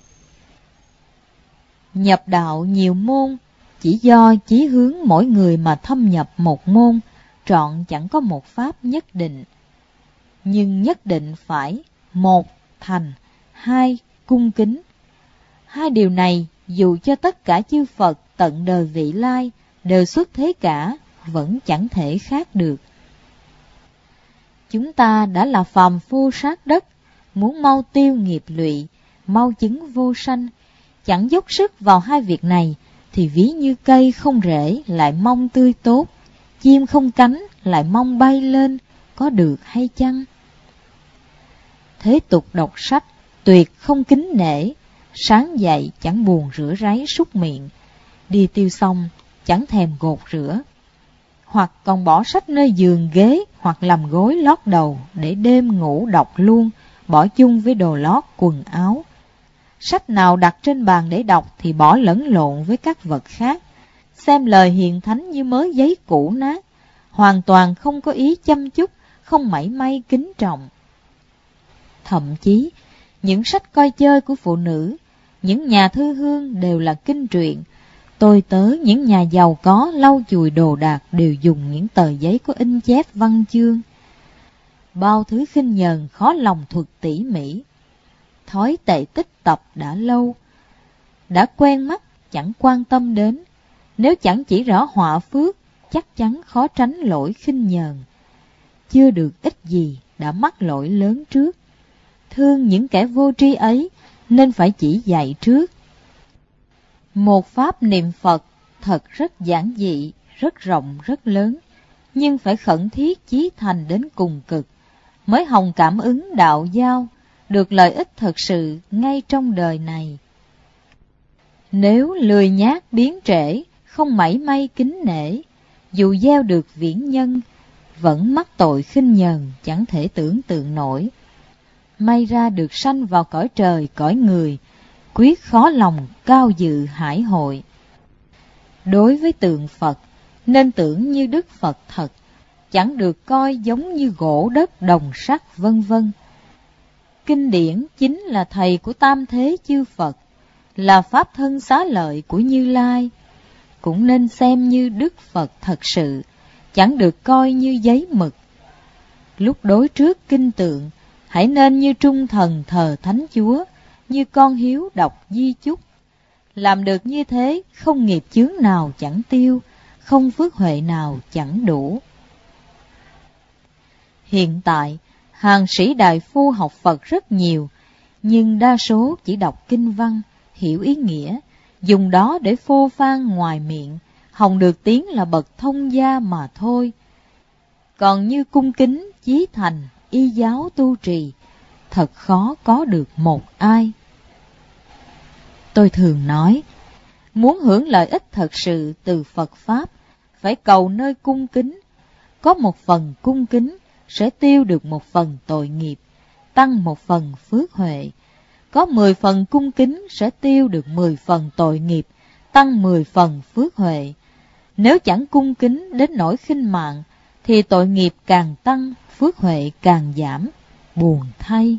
Nhập đạo nhiều môn, chỉ do chí hướng mỗi người mà thâm nhập một môn, trọn chẳng có một pháp nhất định. Nhưng nhất định phải: một, thành; hai, cung kính. Hai điều này dù cho tất cả chư Phật tận đời vị lai đều xuất thế cả, vẫn chẳng thể khác được. Chúng ta đã là phàm phu sát đất, muốn mau tiêu nghiệp lụy, mau chứng vô sanh, chẳng dốc sức vào hai việc này, thì ví như cây không rễ lại mong tươi tốt, chim không cánh lại mong bay lên, có được hay chăng? Thế tục đọc sách, tuyệt không kính nể, sáng dậy chẳng buồn rửa ráy súc miệng, đi tiêu xong chẳng thèm gột rửa, hoặc còn bỏ sách nơi giường ghế hoặc làm gối lót đầu để đêm ngủ đọc luôn, bỏ chung với đồ lót quần áo. Sách nào đặt trên bàn để đọc thì bỏ lẫn lộn với các vật khác, xem lời hiền thánh như mớ giấy cũ nát, hoàn toàn không có ý chăm chút, không mảy may kính trọng. Thậm chí, những sách coi chơi của phụ nữ, những nhà thư hương đều là kinh truyện. Tôi tớ những nhà giàu có lau chùi đồ đạc đều dùng những tờ giấy có in chép văn chương. Bao thứ khinh nhờn khó lòng thuật tỉ mỉ. Thói tệ tích tập đã lâu, đã quen mắt chẳng quan tâm đến. Nếu chẳng chỉ rõ họa phước, chắc chắn khó tránh lỗi khinh nhờn. Chưa được ít gì đã mắc lỗi lớn trước. Thương những kẻ vô tri ấy nên phải chỉ dạy trước. Một pháp niệm Phật thật rất giản dị, rất rộng, rất lớn, nhưng phải khẩn thiết chí thành đến cùng cực, mới hòng cảm ứng đạo giao, được lợi ích thật sự ngay trong đời này. Nếu lười nhác biến trễ, không mảy may kính nể, dù gieo được viễn nhân, vẫn mắc tội khinh nhờn chẳng thể tưởng tượng nổi. May ra được sanh vào cõi trời cõi người, quyết khó lòng cao dự hải hội. Đối với tượng Phật, nên tưởng như Đức Phật thật, chẳng được coi giống như gỗ đất đồng sắt vân vân. Kinh điển chính là thầy của tam thế chư Phật, là pháp thân xá lợi của Như Lai, cũng nên xem như Đức Phật thật sự, chẳng được coi như giấy mực. Lúc đối trước kinh tượng, hãy nên như trung thần thờ Thánh Chúa, như con hiếu đọc di chúc. Làm được như thế, không nghiệp chướng nào chẳng tiêu, không phước huệ nào chẳng đủ. Hiện tại, hàng sĩ đại phu học Phật rất nhiều, nhưng đa số chỉ đọc kinh văn, hiểu ý nghĩa, dùng đó để phô phan ngoài miệng, hòng được tiếng là bậc thông gia mà thôi. Còn như cung kính, chí thành, y giáo tu trì, thật khó có được một ai. Tôi thường nói, muốn hưởng lợi ích thật sự từ Phật Pháp, phải cầu nơi cung kính. Có một phần cung kính sẽ tiêu được một phần tội nghiệp, tăng một phần phước huệ. Có mười phần cung kính sẽ tiêu được mười phần tội nghiệp, tăng mười phần phước huệ. Nếu chẳng cung kính đến nỗi khinh mạng, thì tội nghiệp càng tăng, phước huệ càng giảm, buồn thay.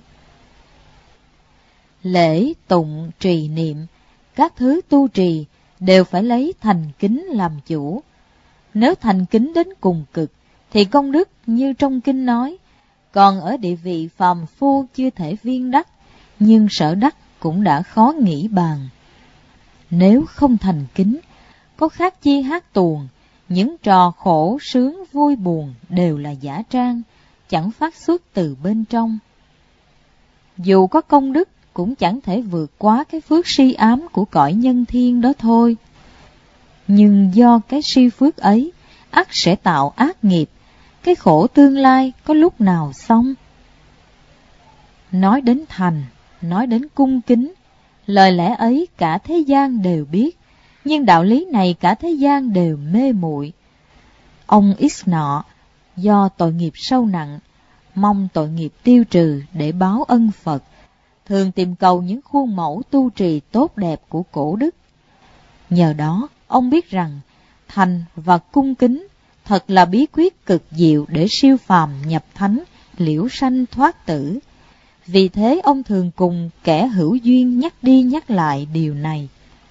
Lễ, tụng, trì niệm, các thứ tu trì đều phải lấy thành kính làm chủ. Nếu thành kính đến cùng cực, thì công đức như trong kinh nói, còn ở địa vị phàm phu chưa thể viên đắc, nhưng sở đắc cũng đã khó nghĩ bàn. Nếu không thành kính, có khác chi hát tuồng, những trò khổ sướng vui buồn đều là giả trang, chẳng phát xuất từ bên trong. Dù có công đức cũng chẳng thể vượt quá cái phước si ám của cõi nhân thiên đó thôi. Nhưng do cái si phước ấy, ắt sẽ tạo ác nghiệp, cái khổ tương lai có lúc nào xong. Nói đến thành, nói đến cung kính, lời lẽ ấy cả thế gian đều biết, nhưng đạo lý này cả thế gian đều mê muội. Ông X nọ, do tội nghiệp sâu nặng, mong tội nghiệp tiêu trừ để báo ân Phật, thường tìm cầu những khuôn mẫu tu trì tốt đẹp của cổ đức. Nhờ đó, ông biết rằng thành và cung kính thật là bí quyết cực diệu để siêu phàm nhập thánh, liễu sanh thoát tử. Vì thế ông thường cùng kẻ hữu duyên nhắc đi nhắc lại điều này.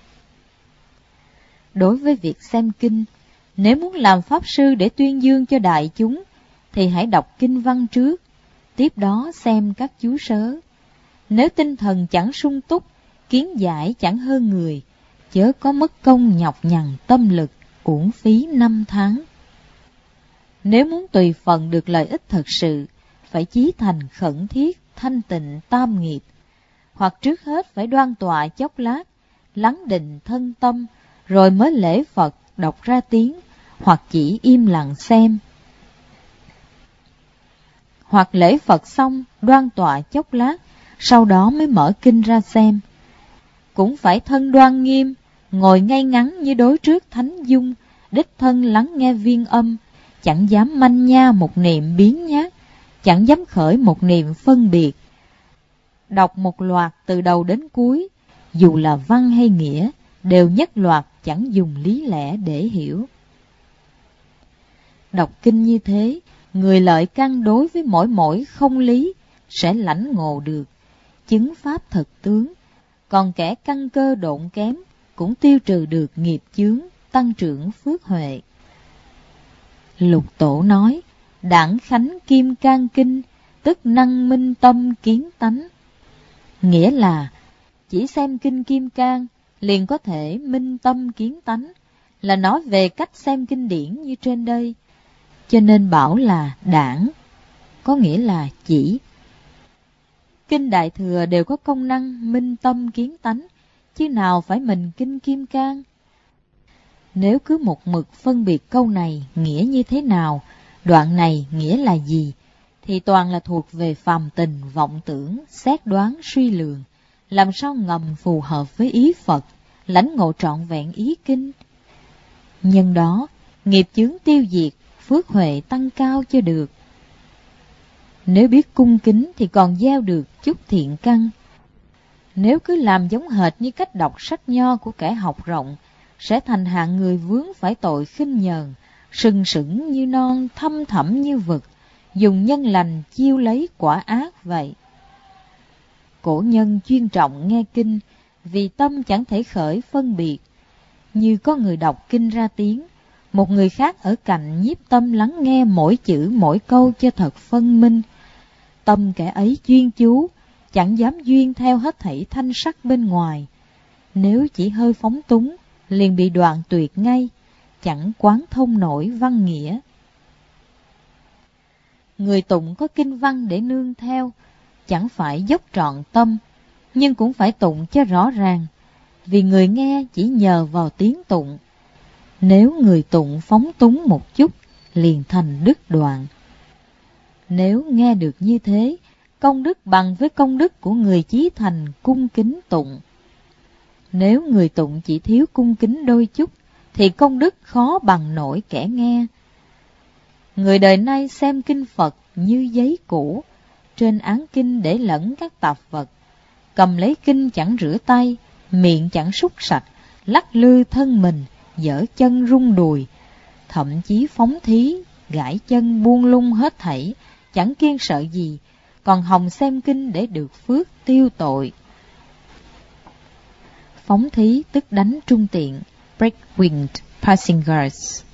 Đối với việc xem kinh, nếu muốn làm pháp sư để tuyên dương cho đại chúng, thì hãy đọc kinh văn trước, tiếp đó xem các chú sớ. Nếu tinh thần chẳng sung túc, kiến giải chẳng hơn người, chớ có mất công nhọc nhằn tâm lực, uổng phí năm tháng. Nếu muốn tùy phần được lợi ích thật sự, phải chí thành khẩn thiết, thanh tịnh tam nghiệp, hoặc trước hết phải đoan tọa chốc lát, lắng định thân tâm, rồi mới lễ Phật đọc ra tiếng, hoặc chỉ im lặng xem. Hoặc lễ Phật xong, đoan tọa chốc lát, sau đó mới mở kinh ra xem. Cũng phải thân đoan nghiêm, ngồi ngay ngắn như đối trước thánh dung, đích thân lắng nghe viên âm, chẳng dám manh nha một niệm biến nhát, chẳng dám khởi một niệm phân biệt. Đọc một loạt từ đầu đến cuối, dù là văn hay nghĩa, đều nhất loạt chẳng dùng lý lẽ để hiểu. Đọc kinh như thế, người lợi căn đối với mỗi mỗi không lý, sẽ lãnh ngộ được, chứng pháp thực tướng, còn kẻ căn cơ độn kém, cũng tiêu trừ được nghiệp chướng, tăng trưởng phước huệ. Lục Tổ nói, đản khánh kim cang kinh, tức năng minh tâm kiến tánh. Nghĩa là, chỉ xem kinh Kim Cang, liền có thể minh tâm kiến tánh, là nói về cách xem kinh điển như trên đây. Cho nên bảo là đản, có nghĩa là chỉ. Kinh Đại Thừa đều có công năng minh tâm kiến tánh, chứ nào phải mình kinh Kim Cang. Nếu cứ một mực phân biệt câu này nghĩa như thế nào, đoạn này nghĩa là gì, thì toàn là thuộc về phàm tình vọng tưởng, xét đoán suy lường, làm sao ngầm phù hợp với ý Phật, lãnh ngộ trọn vẹn ý kinh. Nhân đó, nghiệp chướng tiêu diệt, phước huệ tăng cao cho được. Nếu biết cung kính thì còn gieo được chút thiện căn. Nếu cứ làm giống hệt như cách đọc sách nho của kẻ học rộng, sẽ thành hạng người vướng phải tội khinh nhờn, sừng sững như non, thâm thẳm như vực, dùng nhân lành chiêu lấy quả ác vậy. Cổ nhân chuyên trọng nghe kinh, vì tâm chẳng thể khởi phân biệt. Như có người đọc kinh ra tiếng, một người khác ở cạnh nhiếp tâm lắng nghe mỗi chữ mỗi câu cho thật phân minh. Tâm kẻ ấy chuyên chú, chẳng dám duyên theo hết thảy thanh sắc bên ngoài. Nếu chỉ hơi phóng túng, liền bị đoạn tuyệt ngay, chẳng quán thông nổi văn nghĩa. Người tụng có kinh văn để nương theo, chẳng phải dốc trọn tâm, nhưng cũng phải tụng cho rõ ràng, vì người nghe chỉ nhờ vào tiếng tụng. Nếu người tụng phóng túng một chút, liền thành đứt đoạn. Nếu nghe được như thế, công đức bằng với công đức của người chí thành cung kính tụng. Nếu người tụng chỉ thiếu cung kính đôi chút, thì công đức khó bằng nổi kẻ nghe. Người đời nay xem kinh Phật như giấy cũ, trên án kinh để lẫn các tạp vật. Cầm lấy kinh chẳng rửa tay, miệng chẳng súc sạch, lắc lư thân mình, giở chân rung đùi, thậm chí phóng thí, gãi chân buông lung hết thảy, chẳng kiêng sợ gì, còn hòng xem kinh để được phước tiêu tội. Phóng thí tức đánh trung tiện, break winged passing guards.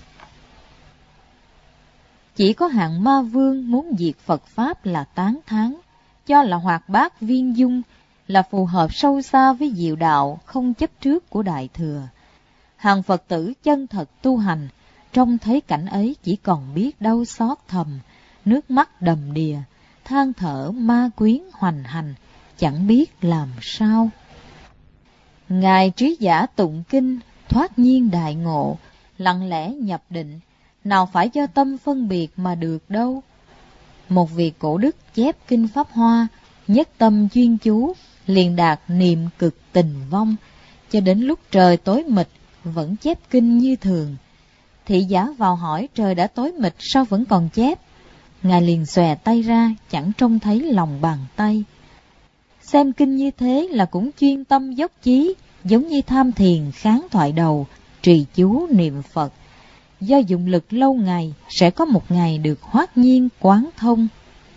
Chỉ có hạng ma vương muốn diệt Phật Pháp là tán thán, cho là hoạt bát viên dung, là phù hợp sâu xa với diệu đạo không chấp trước của Đại Thừa. Hàng Phật tử chân thật tu hành, trông thấy cảnh ấy chỉ còn biết đau xót thầm, nước mắt đầm đìa, than thở ma quyến hoành hành, chẳng biết làm sao. Ngài trí giả tụng kinh, thoát nhiên đại ngộ, lặng lẽ nhập định, nào phải do tâm phân biệt mà được đâu. Một vị cổ đức chép kinh Pháp Hoa, nhất tâm chuyên chú, liền đạt niệm cực tình vong, cho đến lúc trời tối mịt vẫn chép kinh như thường. Thị giả vào hỏi trời đã tối mịt sao vẫn còn chép? Ngài liền xòe tay ra, chẳng trông thấy lòng bàn tay. Xem kinh như thế là cũng chuyên tâm dốc chí, giống như tham thiền kháng thoại đầu, trì chú niệm Phật. Do dụng lực lâu ngày, sẽ có một ngày được hoát nhiên quán thông.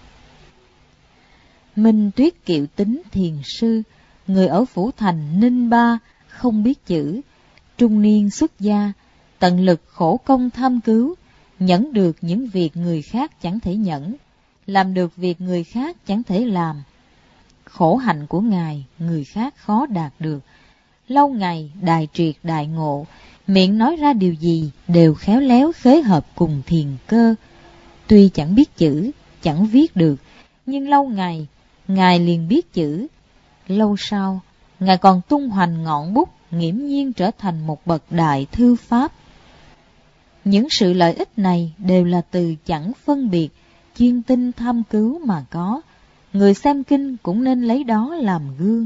Minh Tuyết Kiệu Tính thiền sư, người ở Phủ Thành Ninh Ba, không biết chữ, trung niên xuất gia, tận lực khổ công tham cứu, nhẫn được những việc người khác chẳng thể nhẫn, làm được việc người khác chẳng thể làm. Khổ hạnh của Ngài, người khác khó đạt được. Lâu ngày đại triệt đại ngộ, miệng nói ra điều gì đều khéo léo khế hợp cùng thiền cơ. Tuy chẳng biết chữ, chẳng viết được, nhưng lâu ngày, Ngài liền biết chữ. Lâu sau, Ngài còn tung hoành ngọn bút, nghiễm nhiên trở thành một bậc đại thư pháp. Những sự lợi ích này đều là từ chẳng phân biệt, chuyên tinh tham cứu mà có. Người xem kinh cũng nên lấy đó làm gương.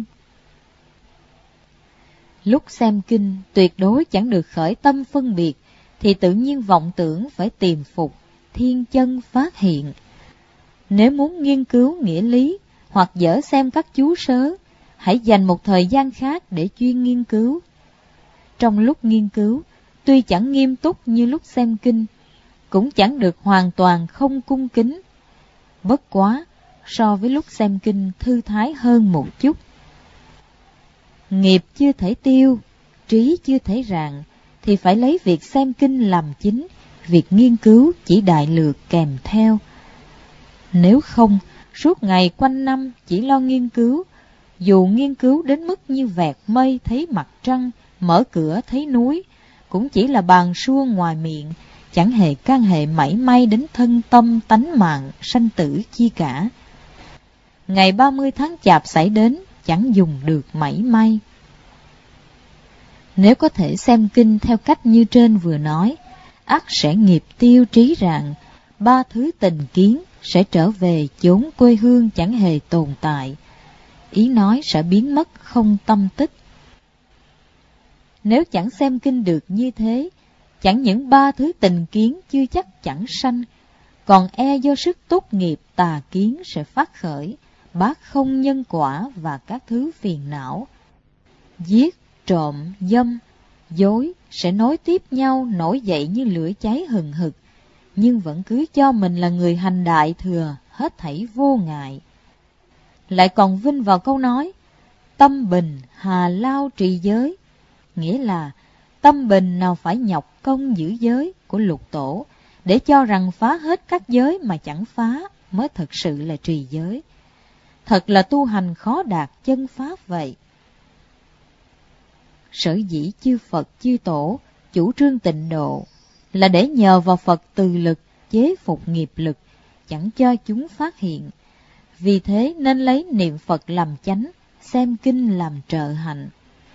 Lúc xem kinh tuyệt đối chẳng được khởi tâm phân biệt, thì tự nhiên vọng tưởng phải tìm phục, thiên chân phát hiện. Nếu muốn nghiên cứu nghĩa lý, hoặc dở xem các chú sớ, hãy dành một thời gian khác để chuyên nghiên cứu. Trong lúc nghiên cứu, tuy chẳng nghiêm túc như lúc xem kinh, cũng chẳng được hoàn toàn không cung kính. Bất quá, so với lúc xem kinh thư thái hơn một chút. Nghiệp chưa thể tiêu, trí chưa thể rạng, thì phải lấy việc xem kinh làm chính, việc nghiên cứu chỉ đại lược kèm theo. Nếu không, suốt ngày quanh năm chỉ lo nghiên cứu, dù nghiên cứu đến mức như vẹt mây thấy mặt trăng, mở cửa thấy núi, cũng chỉ là bàn suông ngoài miệng, chẳng hề can hệ mảy may đến thân tâm tánh mạng, sanh tử chi cả. Ngày ba mươi tháng Chạp xảy đến, chẳng dùng được mảy may. Nếu có thể xem kinh theo cách như trên vừa nói, ắt sẽ nghiệp tiêu trí rạng, ba thứ tình kiến sẽ trở về chốn quê hương chẳng hề tồn tại. Ý nói sẽ biến mất không tâm tích. Nếu chẳng xem kinh được như thế, chẳng những ba thứ tình kiến chưa chắc chẳng sanh, còn e do sức tốt nghiệp tà kiến sẽ phát khởi, bác không nhân quả và các thứ phiền não. Giết, trộm, dâm, dối sẽ nối tiếp nhau nổi dậy như lửa cháy hừng hực, nhưng vẫn cứ cho mình là người hành đại thừa, hết thảy vô ngại. Lại còn vinh vào câu nói, tâm bình hà lao trì giới, nghĩa là tâm bình nào phải nhọc công giữ giới của lục tổ, để cho rằng phá hết các giới mà chẳng phá mới thực sự là trì giới. Thật là tu hành khó đạt chân pháp vậy. Sở dĩ chư Phật chư Tổ chủ trương tịnh độ là để nhờ vào Phật từ lực chế phục nghiệp lực, chẳng cho chúng phát hiện. Vì thế nên lấy niệm Phật làm chánh, xem kinh làm trợ hạnh.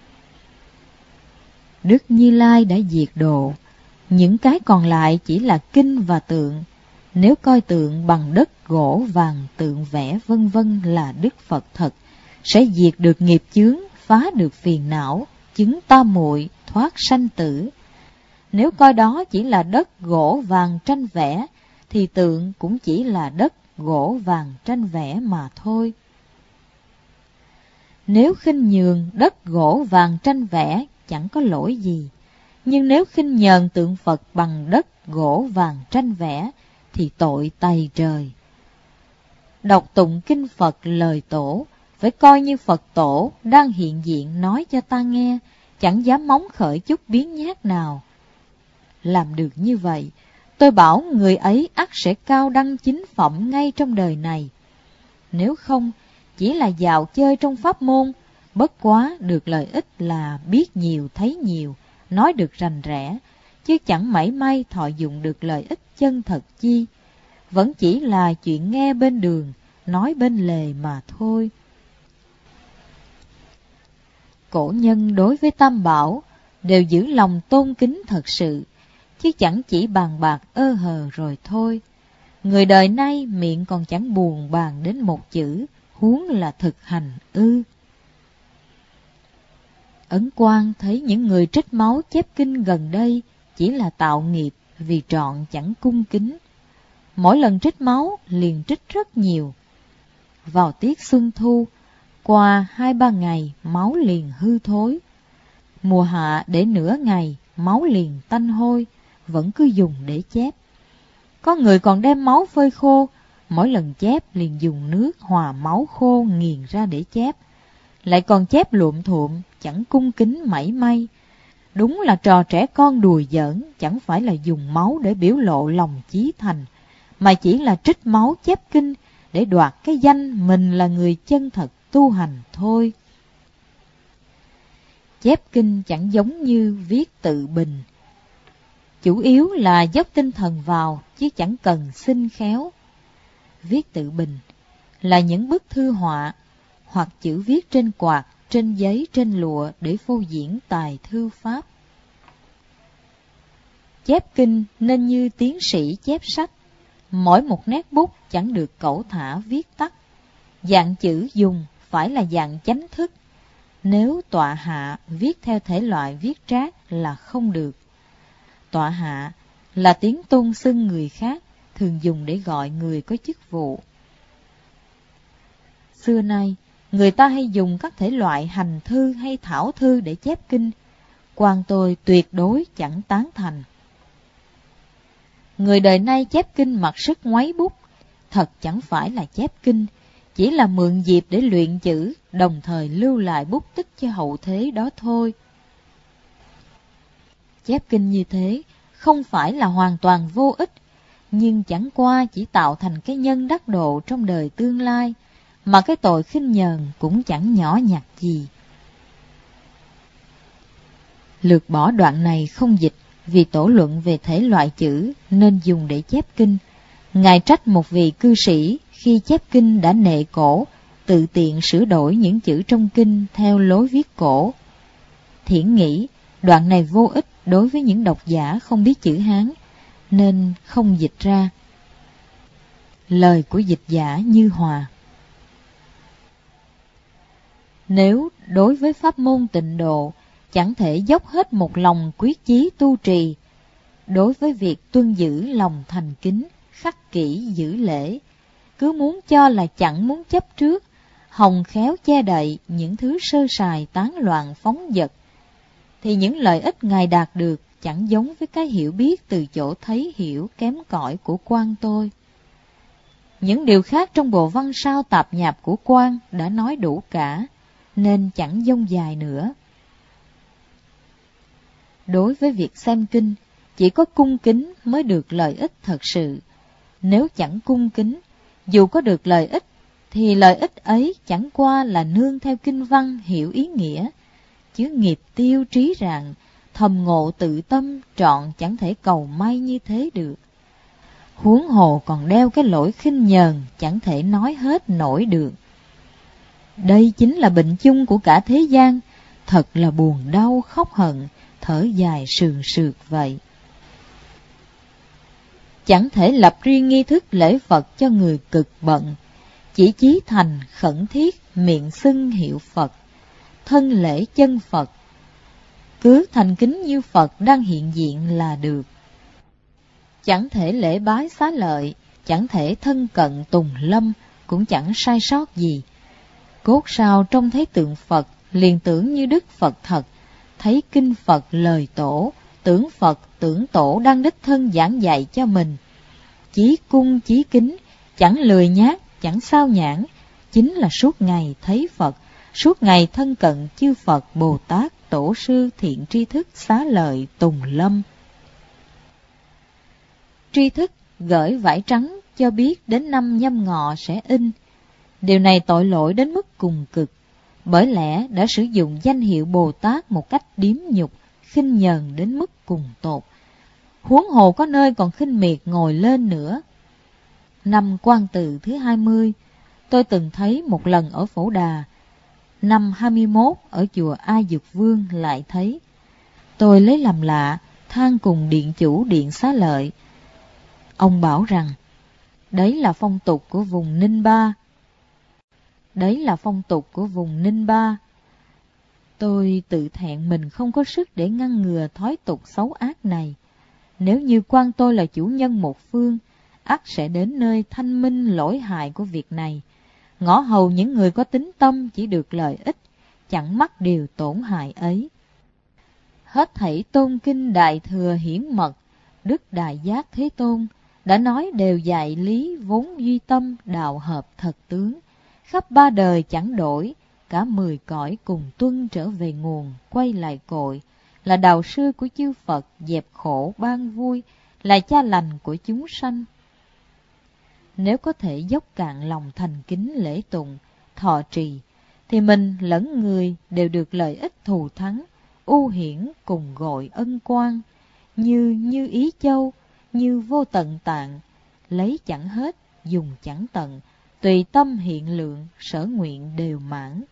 Đức Như Lai đã diệt độ, những cái còn lại chỉ là kinh và tượng. Nếu coi tượng bằng đất, gỗ, vàng, tượng vẽ vân vân là Đức Phật thật, sẽ diệt được nghiệp chướng, phá được phiền não, chứng tam muội, thoát sanh tử. Nếu coi đó chỉ là đất, gỗ, vàng, tranh vẽ, thì tượng cũng chỉ là đất, gỗ, vàng, tranh vẽ mà thôi. Nếu khinh nhường đất, gỗ, vàng, tranh vẽ chẳng có lỗi gì, nhưng nếu khinh nhờn tượng Phật bằng đất, gỗ, vàng, tranh vẽ thì tội tày trời. Đọc tụng kinh Phật lời tổ, phải coi như Phật tổ đang hiện diện nói cho ta nghe, chẳng dám móng khởi chút biến nhát nào. Làm được như vậy, tôi bảo người ấy ắt sẽ cao đăng chính phẩm ngay trong đời này. Nếu không, chỉ là dạo chơi trong pháp môn, bất quá được lợi ích là biết nhiều thấy nhiều, nói được rành rẽ, chứ chẳng mảy may thọ dụng được lợi ích chân thật chi. Vẫn chỉ là chuyện nghe bên đường, nói bên lề mà thôi. Cổ nhân đối với Tam Bảo đều giữ lòng tôn kính thật sự, chứ chẳng chỉ bàn bạc ơ hờ rồi thôi. Người đời nay miệng còn chẳng buồn bàn đến một chữ, huống là thực hành ư. Ấn Quang thấy những người trích máu chép kinh gần đây chỉ là tạo nghiệp vì trọn chẳng cung kính. Mỗi lần trích máu liền trích rất nhiều. Vào tiết xuân thu, qua hai ba ngày máu liền hư thối. Mùa hạ để nửa ngày máu liền tanh hôi, vẫn cứ dùng để chép. Có người còn đem máu phơi khô, mỗi lần chép liền dùng nước hòa máu khô nghiền ra để chép. Lại còn chép luộm thuộm, chẳng cung kính mảy may. Đúng là trò trẻ con đùa giỡn, chẳng phải là dùng máu để biểu lộ lòng chí thành, mà chỉ là trích máu chép kinh để đoạt cái danh mình là người chân thật tu hành thôi. Chép kinh chẳng giống như viết tự bình, chủ yếu là dốc tinh thần vào chứ chẳng cần xinh khéo. Viết tự bình là những bức thư họa hoặc chữ viết trên quạt, trên giấy, trên lụa để phô diễn tài thư pháp. Chép kinh nên như tiến sĩ chép sách, mỗi một nét bút chẳng được cẩu thả viết tắt. Dạng chữ dùng phải là dạng chánh thức. Nếu tọa hạ viết theo thể loại viết trác là không được. Tọa hạ là tiếng tôn xưng người khác, thường dùng để gọi người có chức vụ. Xưa nay, người ta hay dùng các thể loại hành thư hay thảo thư để chép kinh. Quan tôi tuyệt đối chẳng tán thành. Người đời nay chép kinh mặc sức ngoáy bút, thật chẳng phải là chép kinh, chỉ là mượn dịp để luyện chữ, đồng thời lưu lại bút tích cho hậu thế đó thôi. Chép kinh như thế không phải là hoàn toàn vô ích, nhưng chẳng qua chỉ tạo thành cái nhân đắc độ trong đời tương lai, mà cái tội khinh nhờn cũng chẳng nhỏ nhặt gì. Lược bỏ đoạn này không dịch, vì tổ luận về thể loại chữ nên dùng để chép kinh. Ngài trách một vị cư sĩ khi chép kinh đã nệ cổ, tự tiện sửa đổi những chữ trong kinh theo lối viết cổ. Thiển nghĩ, Đoạn này vô ích đối với những độc giả không biết chữ Hán, nên không dịch ra. Lời của dịch giả Như Hòa. Nếu đối với pháp môn tịnh độ chẳng thể dốc hết một lòng quyết chí tu trì, đối với việc tuân giữ lòng thành kính, khắc kỷ giữ lễ, cứ muốn cho là chẳng muốn chấp trước, hòng khéo che đậy những thứ sơ sài tán loạn phóng dật, thì những lợi ích Ngài đạt được chẳng giống với cái hiểu biết từ chỗ thấy hiểu kém cỏi của Quan tôi. Những điều khác trong bộ văn sao tạp nhạp của Quan đã nói đủ cả, nên chẳng dông dài nữa. Đối với việc xem kinh, chỉ có cung kính mới được lợi ích thật sự. Nếu chẳng cung kính, dù có được lợi ích, thì lợi ích ấy chẳng qua là nương theo kinh văn hiểu ý nghĩa, chứ nghiệp tiêu trí rạng, thầm ngộ tự tâm trọn chẳng thể cầu may như thế được. Huống hồ còn đeo cái lỗi khinh nhờn chẳng thể nói hết nổi được. Đây chính là bệnh chung của cả thế gian, thật là buồn đau khóc hận, thở dài sườn sượt vậy. Chẳng thể lập riêng nghi thức lễ Phật cho người cực bận, chỉ chí thành khẩn thiết miệng xưng hiệu Phật, thân lễ chân Phật, cứ thành kính như Phật đang hiện diện là được. Chẳng thể lễ bái xá lợi, chẳng thể thân cận tùng lâm, cũng chẳng sai sót gì. Cốt sao trông thấy tượng Phật, liền tưởng như Đức Phật thật, thấy kinh Phật lời tổ, tưởng Phật tưởng tổ đang đích thân giảng dạy cho mình. Chí cung chí kính, chẳng lười nhác, chẳng sao nhãn, chính là suốt ngày thấy Phật, suốt ngày thân cận chư Phật Bồ Tát, Tổ sư thiện tri thức xá lợi tùng lâm. Tri thức gửi vải trắng cho biết đến năm Nhâm Ngọ sẽ in. Điều này tội lỗi đến mức cùng cực, bởi lẽ đã sử dụng danh hiệu Bồ Tát một cách điếm nhục, khinh nhờn đến mức cùng tột. Huống hồ có nơi còn khinh miệt ngồi lên nữa. Năm Quan Tự thứ hai mươi, tôi từng thấy một lần ở Phổ Đà. Năm hai mươi mốt ở chùa A Dược Vương lại thấy. Tôi lấy làm lạ, than cùng điện chủ điện Xá Lợi. Ông bảo rằng, đấy là phong tục của vùng Ninh Ba. Đấy là phong tục của vùng Ninh Ba. Tôi tự thẹn mình không có sức để ngăn ngừa thói tục xấu ác này. Nếu như Quan tôi là chủ nhân một phương, ắt sẽ đến nơi thanh minh lỗi hại của việc này. Ngõ hầu những người có tính tâm chỉ được lợi ích, chẳng mắc điều tổn hại ấy. Hết thảy tôn kinh đại thừa hiển mật, Đức Đại Giác Thế Tôn đã nói đều dạy lý vốn duy tâm đạo hợp thật tướng, khắp ba đời chẳng đổi, cả mười cõi cùng tuân trở về nguồn, quay lại cội, là đạo sư của chư Phật dẹp khổ ban vui, là cha lành của chúng sanh. Nếu có thể dốc cạn lòng thành kính lễ tụng, thọ trì, thì mình lẫn người đều được lợi ích thù thắng, ưu hiển cùng gọi ân quan, như như ý châu, như vô tận tạng, lấy chẳng hết, dùng chẳng tận, tùy tâm hiện lượng, sở nguyện đều mãn.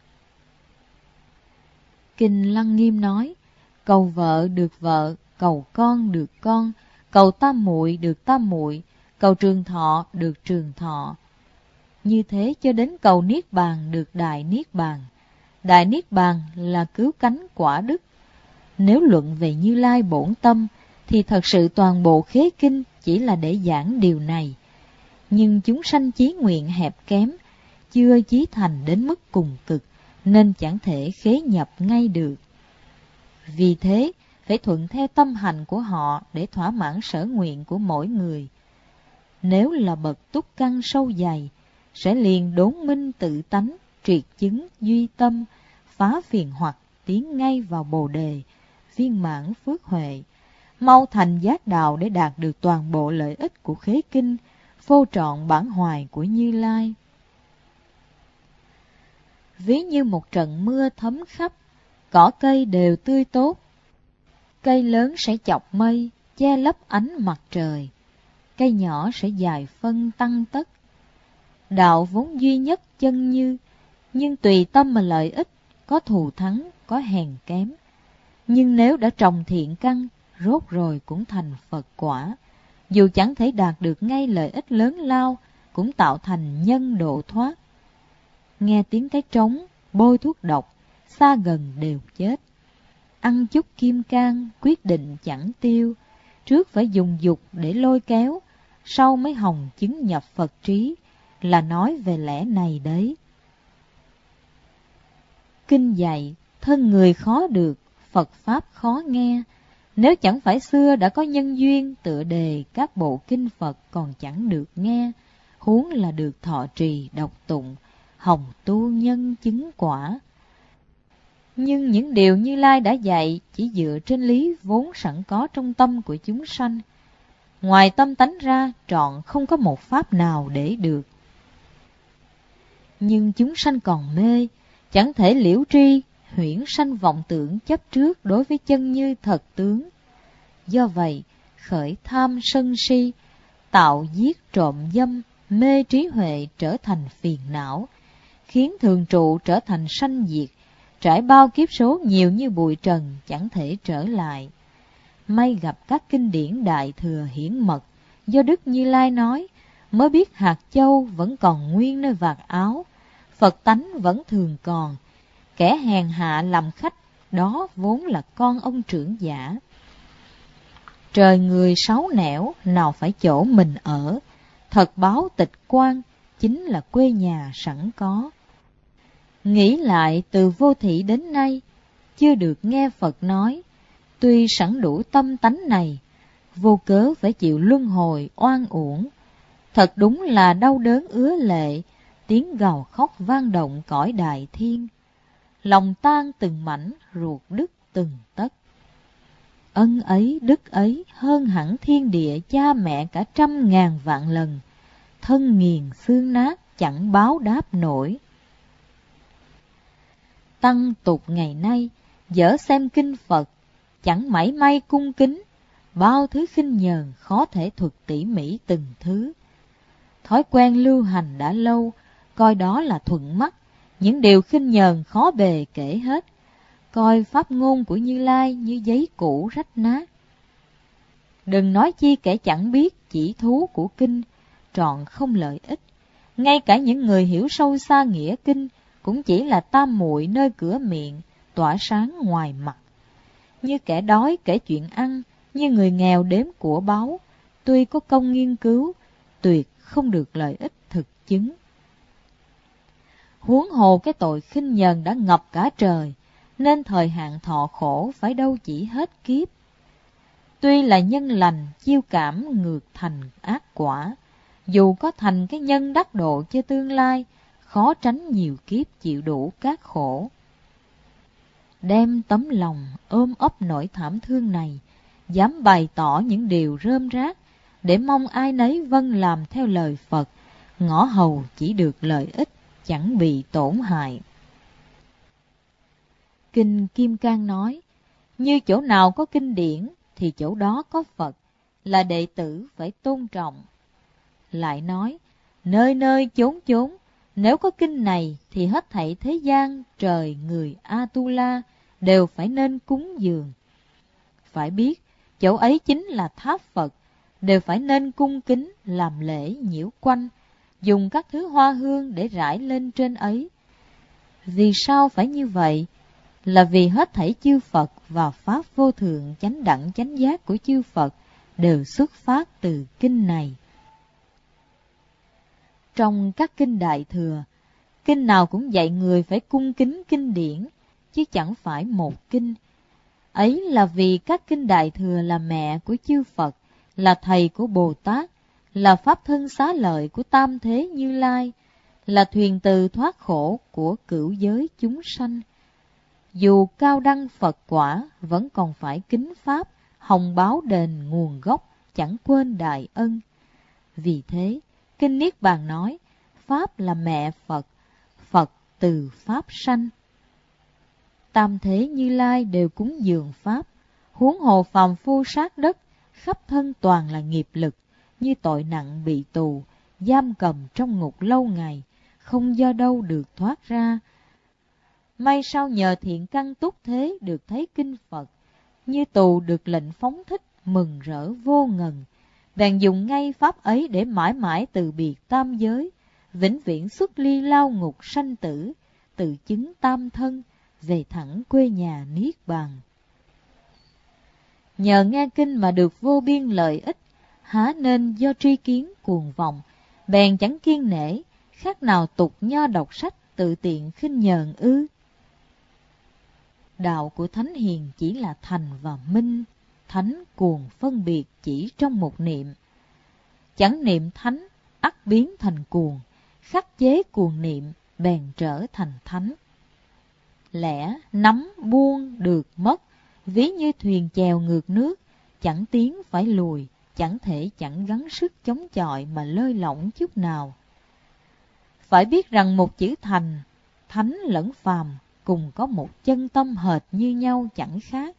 Kinh Lăng Nghiêm nói, cầu vợ được vợ, cầu con được con, cầu tam muội được tam muội, cầu trường thọ được trường thọ. Như thế cho đến cầu niết bàn được đại niết bàn. Đại niết bàn là cứu cánh quả đức. Nếu luận về Như Lai bổn tâm, thì thật sự toàn bộ khế kinh chỉ là để giảng điều này. Nhưng chúng sanh chí nguyện hẹp kém, chưa chí thành đến mức cùng cực, nên chẳng thể khế nhập ngay được. Vì thế, phải thuận theo tâm hành của họ để thỏa mãn sở nguyện của mỗi người. Nếu là bậc túc căn sâu dày, sẽ liền đốn minh tự tánh, triệt chứng duy tâm, phá phiền hoặc, tiến ngay vào bồ đề, viên mãn phước huệ, mau thành giác đạo để đạt được toàn bộ lợi ích của khế kinh, phô trọn bản hoài của Như Lai. Ví như một trận mưa thấm khắp, cỏ cây đều tươi tốt. Cây lớn sẽ chọc mây, che lấp ánh mặt trời. Cây nhỏ sẽ dài phân tăng tất. Đạo vốn duy nhất chân như, nhưng tùy tâm mà lợi ích, có thù thắng, có hèn kém. Nhưng nếu đã trồng thiện căn, rốt rồi cũng thành Phật quả. Dù chẳng thể đạt được ngay lợi ích lớn lao, cũng tạo thành nhân độ thoát. Nghe tiếng cái trống, bôi thuốc độc, xa gần đều chết. Ăn chút kim cang, quyết định chẳng tiêu. Trước phải dùng dục để lôi kéo, sau mới hồng chứng nhập Phật trí, là nói về lẽ này đấy. Kinh dạy, thân người khó được, Phật Pháp khó nghe. Nếu chẳng phải xưa đã có nhân duyên tựa đề các bộ kinh Phật còn chẳng được nghe, huống là được thọ trì đọc tụng, hồng tu nhân chứng quả. Nhưng những điều Như Lai đã dạy chỉ dựa trên lý vốn sẵn có trong tâm của chúng sanh. Ngoài tâm tánh ra, trọn không có một pháp nào để được. Nhưng chúng sanh còn mê, chẳng thể liễu tri, huyễn sanh vọng tưởng chấp trước đối với chân như thật tướng. Do vậy, khởi tham sân si, tạo giết trộm dâm, mê trí huệ trở thành phiền não, khiến thường trụ trở thành sanh diệt, trải bao kiếp số nhiều như bụi trần chẳng thể trở lại. May gặp các kinh điển đại thừa hiển mật, do Đức Như Lai nói, mới biết hạt châu vẫn còn nguyên nơi vạt áo, Phật tánh vẫn thường còn, kẻ hèn hạ làm khách, đó vốn là con ông trưởng giả. Trời người sáu nẻo, nào phải chỗ mình ở, thật báo tịch quan, chính là quê nhà sẵn có. Nghĩ lại từ vô thị đến nay, chưa được nghe Phật nói, tuy sẵn đủ tâm tánh này, vô cớ phải chịu luân hồi oan uổng. Thật đúng là đau đớn ứa lệ, tiếng gào khóc vang động cõi đại thiên. Lòng tan từng mảnh, ruột đứt từng tấc. Ân ấy, đức ấy hơn hẳn thiên địa cha mẹ cả trăm ngàn vạn lần. Thân nghiền xương nát chẳng báo đáp nổi. Tăng tục ngày nay, dở xem kinh Phật, chẳng mảy may cung kính, bao thứ khinh nhờn khó thể thuật tỉ mỉ từng thứ. Thói quen lưu hành đã lâu, coi đó là thuận mắt, những điều khinh nhờn khó bề kể hết, coi pháp ngôn của Như Lai như giấy cũ rách nát. Đừng nói chi kẻ chẳng biết chỉ thú của kinh, trọn không lợi ích. Ngay cả những người hiểu sâu xa nghĩa kinh, cũng chỉ là tam muội nơi cửa miệng, tỏa sáng ngoài mặt. Như kẻ đói kể chuyện ăn, như người nghèo đếm của báu, tuy có công nghiên cứu, tuyệt không được lợi ích thực chứng. Huống hồ cái tội khinh nhờn đã ngập cả trời, nên thời hạn thọ khổ phải đâu chỉ hết kiếp. Tuy là nhân lành chiêu cảm ngược thành ác quả, dù có thành cái nhân đắc độ cho tương lai, khó tránh nhiều kiếp chịu đủ các khổ. Đem tấm lòng ôm ấp nỗi thảm thương này, dám bày tỏ những điều rơm rác, để mong ai nấy vâng làm theo lời Phật, ngõ hầu chỉ được lợi ích, chẳng bị tổn hại. Kinh Kim Cang nói, như chỗ nào có kinh điển, thì chỗ đó có Phật, là đệ tử phải tôn trọng. Lại nói, nơi nơi chốn chốn, nếu có kinh này, thì hết thảy thế gian, trời, người, Atula, đều phải nên cúng dường. Phải biết, chỗ ấy chính là tháp Phật, đều phải nên cung kính, làm lễ nhiễu quanh, dùng các thứ hoa hương để rải lên trên ấy. Vì sao phải như vậy? Là vì hết thảy chư Phật và Pháp vô thượng chánh đẳng chánh giác của chư Phật đều xuất phát từ kinh này. Trong các kinh Đại Thừa, kinh nào cũng dạy người phải cung kính kinh điển, chứ chẳng phải một kinh. Ấy là vì các kinh Đại Thừa là mẹ của chư Phật, là thầy của Bồ Tát, là pháp thân xá lợi của Tam Thế Như Lai, là thuyền từ thoát khổ của cửu giới chúng sanh. Dù cao đăng Phật quả, vẫn còn phải kính Pháp, hồng báo đền nguồn gốc, chẳng quên đại ân. Vì thế, Kinh Niết Bàn nói, Pháp là mẹ Phật, Phật từ Pháp sanh. Tam Thế Như Lai đều cúng dường Pháp, huống hồ phàm phu sát đất, khắp thân toàn là nghiệp lực, như tội nặng bị tù, giam cầm trong ngục lâu ngày, không do đâu được thoát ra. May sao nhờ thiện căn túc thế được thấy kinh Phật, như tù được lệnh phóng thích, mừng rỡ vô ngần, bèn dùng ngay pháp ấy để mãi mãi từ biệt tam giới, vĩnh viễn xuất ly lao ngục sanh tử, tự chứng tam thân, về thẳng quê nhà niết bàn. Nhờ nghe kinh mà được vô biên lợi ích, há nên do tri kiến cuồng vọng, bèn chẳng kiên nể, khác nào tục nho đọc sách tự tiện khinh nhờn ư? Đạo của thánh hiền chỉ là thành và minh, thánh cuồng phân biệt chỉ trong một niệm. Chẳng niệm thánh, ắt biến thành cuồng, khắc chế cuồng niệm, bèn trở thành thánh. Lẽ nắm buông được mất, ví như thuyền chèo ngược nước, chẳng tiến phải lùi, chẳng thể chẳng gắng sức chống chọi mà lơi lỏng chút nào. Phải biết rằng một chữ thành, thánh lẫn phàm, cùng có một chân tâm hệt như nhau chẳng khác.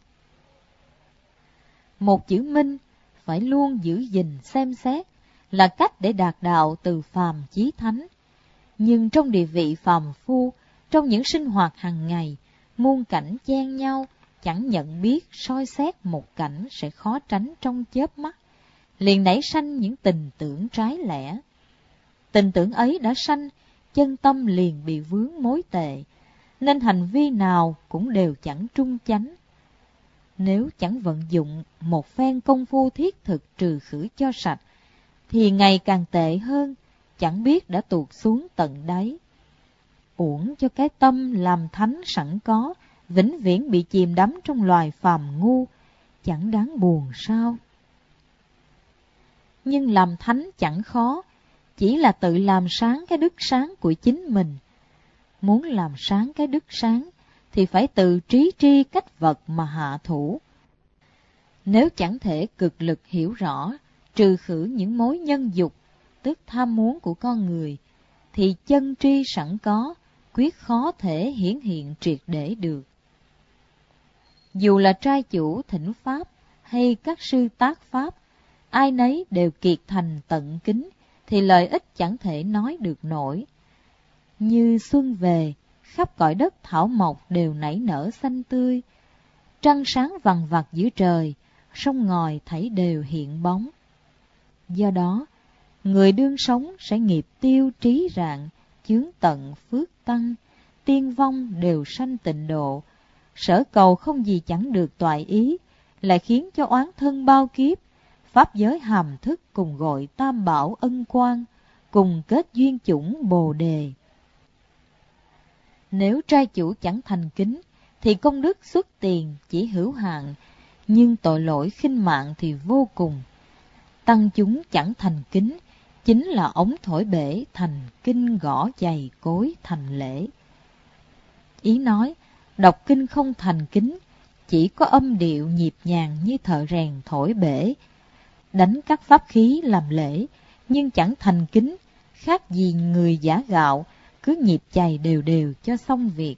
Một chữ minh, phải luôn giữ gìn xem xét, là cách để đạt đạo từ phàm chí thánh. Nhưng trong địa vị phàm phu, trong những sinh hoạt hàng ngày, muôn cảnh chen nhau, chẳng nhận biết soi xét một cảnh sẽ khó tránh trong chớp mắt, liền nảy sanh những tình tưởng trái lẽ. Tình tưởng ấy đã sanh, chân tâm liền bị vướng mối tệ, nên hành vi nào cũng đều chẳng trung chánh. Nếu chẳng vận dụng một phen công phu thiết thực trừ khử cho sạch, thì ngày càng tệ hơn, chẳng biết đã tuột xuống tận đáy. Uổng cho cái tâm làm thánh sẵn có, vĩnh viễn bị chìm đắm trong loài phàm ngu, chẳng đáng buồn sao? Nhưng làm thánh chẳng khó, chỉ là tự làm sáng cái đức sáng của chính mình. Muốn làm sáng cái đức sáng, thì phải tự trí tri cách vật mà hạ thủ. Nếu chẳng thể cực lực hiểu rõ, trừ khử những mối nhân dục, tức tham muốn của con người, thì chân tri sẵn có, quyết khó thể hiển hiện triệt để được. Dù là trai chủ thỉnh pháp, hay các sư tác pháp, ai nấy đều kiệt thành tận kính, thì lợi ích chẳng thể nói được nổi. Như xuân về, khắp cõi đất thảo mộc đều nảy nở xanh tươi, trăng sáng vằng vặc giữa trời, sông ngòi thảy đều hiện bóng. Do đó, người đương sống sẽ nghiệp tiêu trí rạng, chướng tận phước tăng, tiên vong đều sanh tịnh độ, sở cầu không gì chẳng được toại ý, lại khiến cho oán thân bao kiếp, pháp giới hàm thức cùng gọi tam bảo ân quan, cùng kết duyên chủng bồ đề. Nếu trai chủ chẳng thành kính, thì công đức xuất tiền chỉ hữu hạn, nhưng tội lỗi khinh mạng thì vô cùng. Tăng chúng chẳng thành kính, chính là ống thổi bể thành kinh gõ giày cối thành lễ. Ý nói, đọc kinh không thành kính, chỉ có âm điệu nhịp nhàng như thợ rèn thổi bể, đánh các pháp khí làm lễ, nhưng chẳng thành kính, khác gì người giả gạo, cứ nhịp chày đều đều cho xong việc.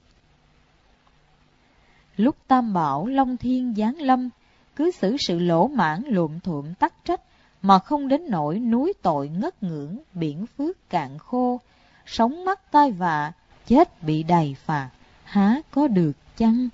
Lúc Tam Bảo Long Thiên giáng lâm, cứ xử sự lỗ mãn lụm thuộm tắc trách, mà không đến nỗi núi tội ngất ngưỡng, biển phước cạn khô, sống mắc tai vạ, chết bị đầy phạt, há có được chăng?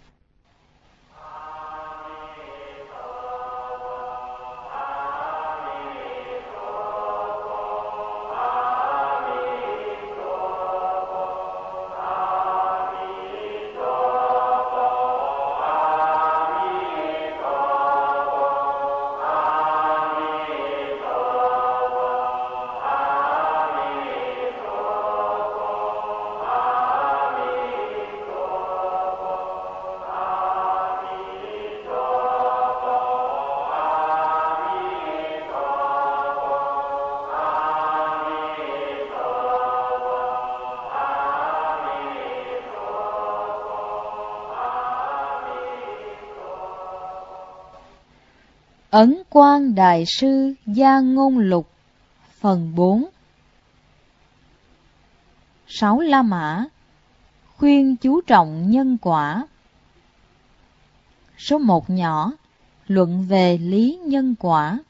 Ấn Quang Đại Sư Gia Ngôn Lục Phần bốn. Sáu La Mã khuyên chú trọng nhân quả. Số một nhỏ, luận về lý nhân quả.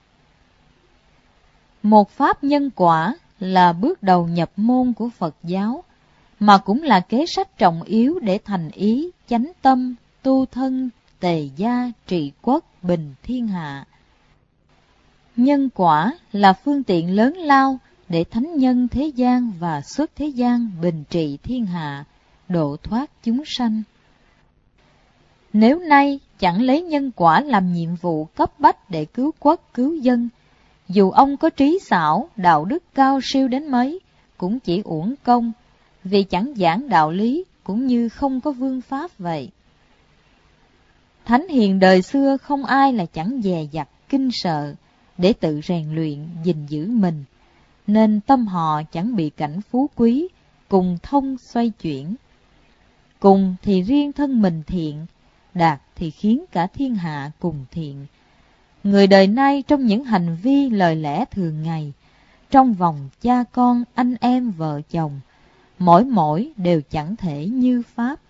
Một pháp nhân quả là bước đầu nhập môn của Phật giáo, mà cũng là kế sách trọng yếu để thành ý, chánh tâm, tu thân, tề gia trị quốc bình thiên hạ. Nhân quả là phương tiện lớn lao để thánh nhân thế gian và xuất thế gian bình trị thiên hạ, độ thoát chúng sanh. Nếu nay chẳng lấy nhân quả làm nhiệm vụ cấp bách để cứu quốc cứu dân, dù ông có trí xảo, đạo đức cao siêu đến mấy, cũng chỉ uổng công, vì chẳng giảng đạo lý cũng như không có vương pháp vậy. Thánh hiền đời xưa không ai là chẳng dè dặt kinh sợ để tự rèn luyện gìn giữ mình, nên tâm họ chẳng bị cảnh phú quý cùng thông xoay chuyển. Cùng thì riêng thân mình thiện, đạt thì khiến cả thiên hạ cùng thiện. Người đời nay trong những hành vi lời lẽ thường ngày, trong vòng cha con, anh em, vợ chồng, mỗi mỗi đều chẳng thể như pháp.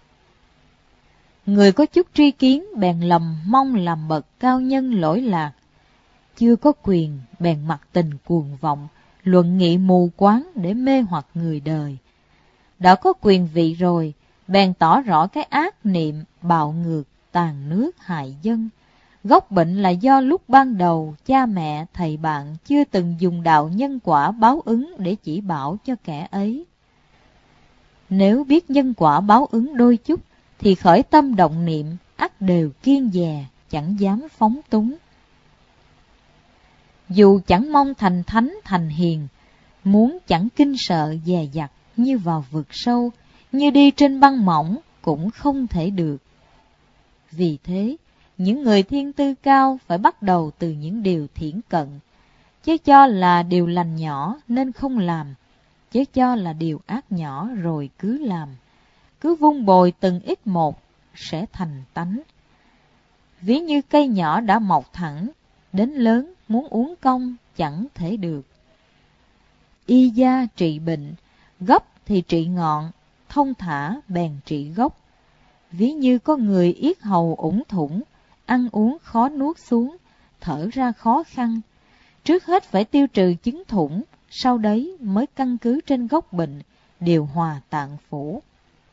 Người có chút tri kiến bèn lầm mong làm bậc cao nhân lỗi lạc, chưa có quyền bèn mặc tình cuồng vọng, luận nghị mù quáng để mê hoặc người đời. Đã có quyền vị rồi, bèn tỏ rõ cái ác niệm bạo ngược, tàn nước hại dân. Gốc bệnh là do lúc ban đầu cha mẹ thầy bạn chưa từng dùng đạo nhân quả báo ứng để chỉ bảo cho kẻ ấy. Nếu biết nhân quả báo ứng đôi chút thì khởi tâm động niệm ắt đều kiêng dè, chẳng dám phóng túng. Dù chẳng mong thành thánh thành hiền, muốn chẳng kinh sợ dè dặt như vào vực sâu, như đi trên băng mỏng cũng không thể được. Vì thế, những người thiên tư cao phải bắt đầu từ những điều thiển cận, chứ cho là điều lành nhỏ nên không làm, chứ cho là điều ác nhỏ rồi cứ làm, cứ vun bồi từng ít một sẽ thành tánh. Ví như cây nhỏ đã mọc thẳng, đến lớn muốn uống cong chẳng thể được. Y gia trị bệnh, gốc thì trị ngọn, thông thả bèn trị gốc. Ví như có người yết hầu ủng thủng, ăn uống khó nuốt xuống, thở ra khó khăn. Trước hết phải tiêu trừ chứng thủng, sau đấy mới căn cứ trên gốc bệnh, điều hòa tạng phủ.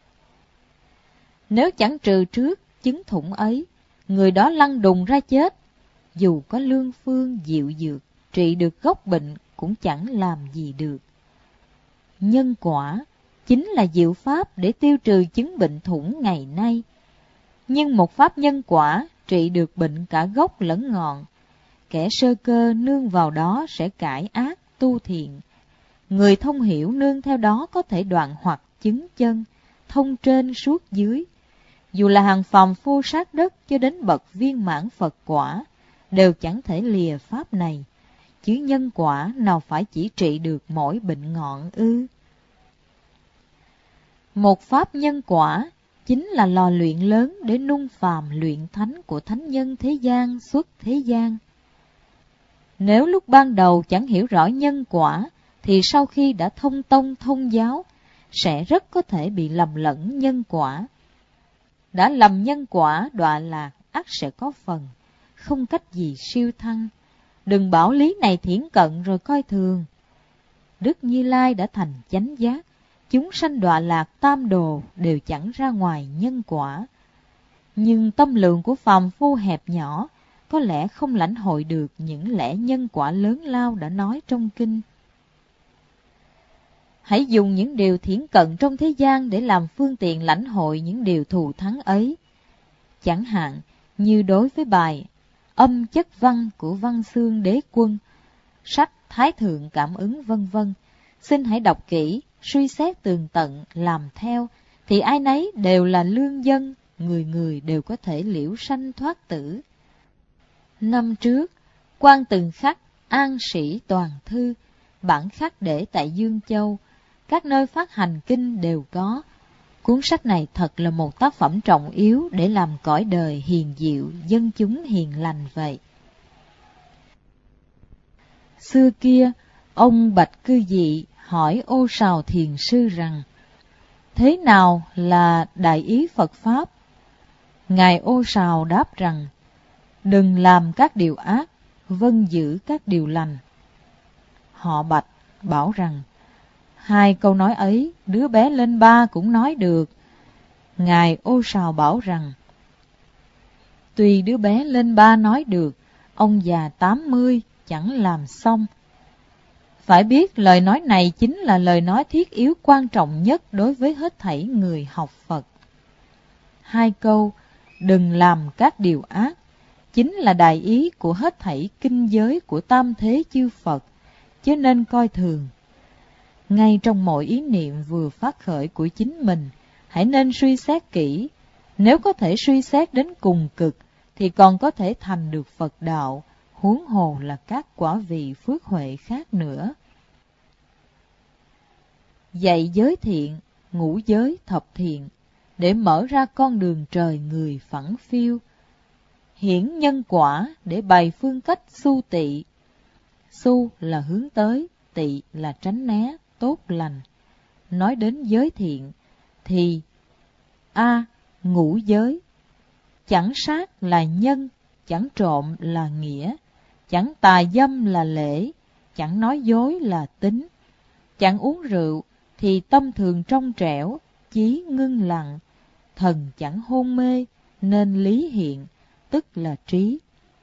Nếu chẳng trừ trước chứng thủng ấy, người đó lăn đùng ra chết. Dù có lương phương diệu dược, trị được gốc bệnh cũng chẳng làm gì được. Nhân quả chính là diệu pháp để tiêu trừ chứng bệnh thủng ngày nay. Nhưng một pháp nhân quả trị được bệnh cả gốc lẫn ngọn. Kẻ sơ cơ nương vào đó sẽ cải ác tu thiện. Người thông hiểu nương theo đó có thể đoạn hoặc chứng chân, thông trên suốt dưới. Dù là hàng phàm phu sát đất cho đến bậc viên mãn Phật quả, đều chẳng thể lìa pháp này. Chứ nhân quả nào phải chỉ trị được mỗi bệnh ngọn ư? Một pháp nhân quả chính là lò luyện lớn để nung phàm luyện thánh của thánh nhân thế gian xuất thế gian. Nếu lúc ban đầu chẳng hiểu rõ nhân quả, thì sau khi đã thông tông thông giáo, sẽ rất có thể bị lầm lẫn nhân quả. Đã lầm nhân quả đọa lạc ắt sẽ có phần, không cách gì siêu thăng. Đừng bảo lý này thiển cận rồi coi thường. Đức Như Lai đã thành chánh giác, chúng sanh đọa lạc tam đồ đều chẳng ra ngoài nhân quả. Nhưng tâm lượng của phàm phu hẹp nhỏ, có lẽ không lãnh hội được những lẽ nhân quả lớn lao đã nói trong kinh. Hãy dùng những điều thiển cận trong thế gian để làm phương tiện lãnh hội những điều thù thắng ấy. Chẳng hạn như đối với bài Âm chất văn của Văn Xương Đế Quân, sách Thái Thượng Cảm ứng vân vân, xin hãy đọc kỹ, suy xét tường tận, làm theo, thì ai nấy đều là lương dân, người người đều có thể liễu sanh thoát tử. Năm trước, Quan Từng Khắc, An Sĩ Toàn Thư, bản khắc để tại Dương Châu, các nơi phát hành kinh đều có. Cuốn sách này thật là một tác phẩm trọng yếu để làm cõi đời hiền diệu, dân chúng hiền lành vậy. Xưa kia, ông Bạch Cư Dị hỏi Ô Sào Thiền Sư rằng, thế nào là đại ý Phật Pháp? Ngài Ô Sào đáp rằng, đừng làm các điều ác, vâng giữ các điều lành. Họ Bạch bảo rằng, hai câu nói ấy, đứa bé lên ba cũng nói được. Ngài Ô Sào bảo rằng, Tuy đứa bé lên ba nói được, ông già tám mươi chẳng làm xong. Phải biết lời nói này chính là lời nói thiết yếu quan trọng nhất đối với hết thảy người học Phật. Hai câu đừng làm các điều ác chính là đại ý của hết thảy kinh giới của tam thế chư Phật, chứ nên coi thường. Ngay trong mỗi ý niệm vừa phát khởi của chính mình, hãy nên suy xét kỹ. Nếu có thể suy xét đến cùng cực, thì còn có thể thành được Phật đạo, huống hồ là các quả vị phước huệ khác nữa. Dạy giới thiện, ngũ giới thập thiện, để mở ra con đường trời người phẳng phiêu. Hiển nhân quả để bày phương cách su tị. Su là hướng tới, tị là tránh né, tốt lành. Nói đến giới thiện thì A. Ngũ giới. Chẳng sát là nhân, chẳng trộm là nghĩa, chẳng tà dâm là lễ, chẳng nói dối là tính, chẳng uống rượu thì tâm thường trong trẻo, chí ngưng lặng, thần chẳng hôn mê nên lý hiện, tức là trí.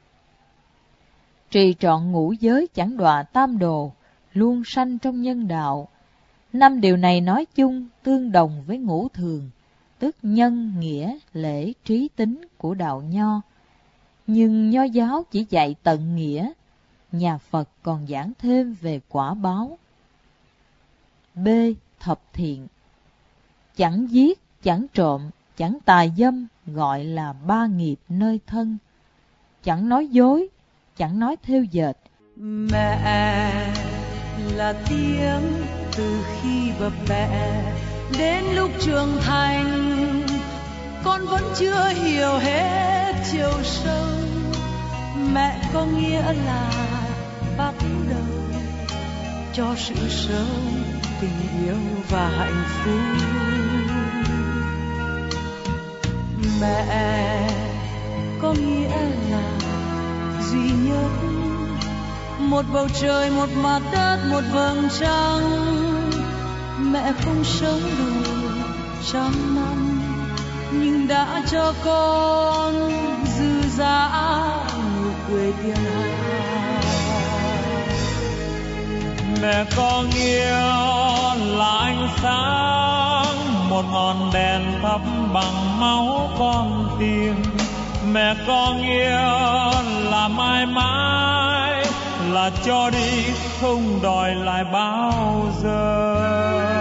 Trì trọn ngũ giới chẳng đọa tam đồ, luôn sanh trong nhân đạo. Năm điều này nói chung tương đồng với ngũ thường, tức nhân, nghĩa, lễ, trí, tính của đạo Nho. Nhưng Nho giáo chỉ dạy tận nghĩa, nhà Phật còn giảng thêm về quả báo. B. Thập thiện. Chẳng giết, chẳng trộm, chẳng tà dâm, gọi là ba nghiệp nơi thân. Chẳng nói dối, chẳng nói thêu dệt. Mẹ là tiếng từ khi bập bẹ đến lúc trưởng thành, con vẫn chưa hiểu hết chiều sâu. Mẹ có nghĩa là bắt đầu cho sự sống, tình yêu và hạnh phúc. Mẹ có nghĩa là duy nhất, một bầu trời, một mặt đất, một vầng trăng. Mẹ không sống đủ trăm năm, nhưng đã cho con dư dả nụ cười thiên hạ. Mẹ có nghĩa là ánh sáng, một ngọn đèn thắp bằng máu con tim. Mẹ có nghĩa là mãi mãi, là cho đi không đòi lại bao giờ.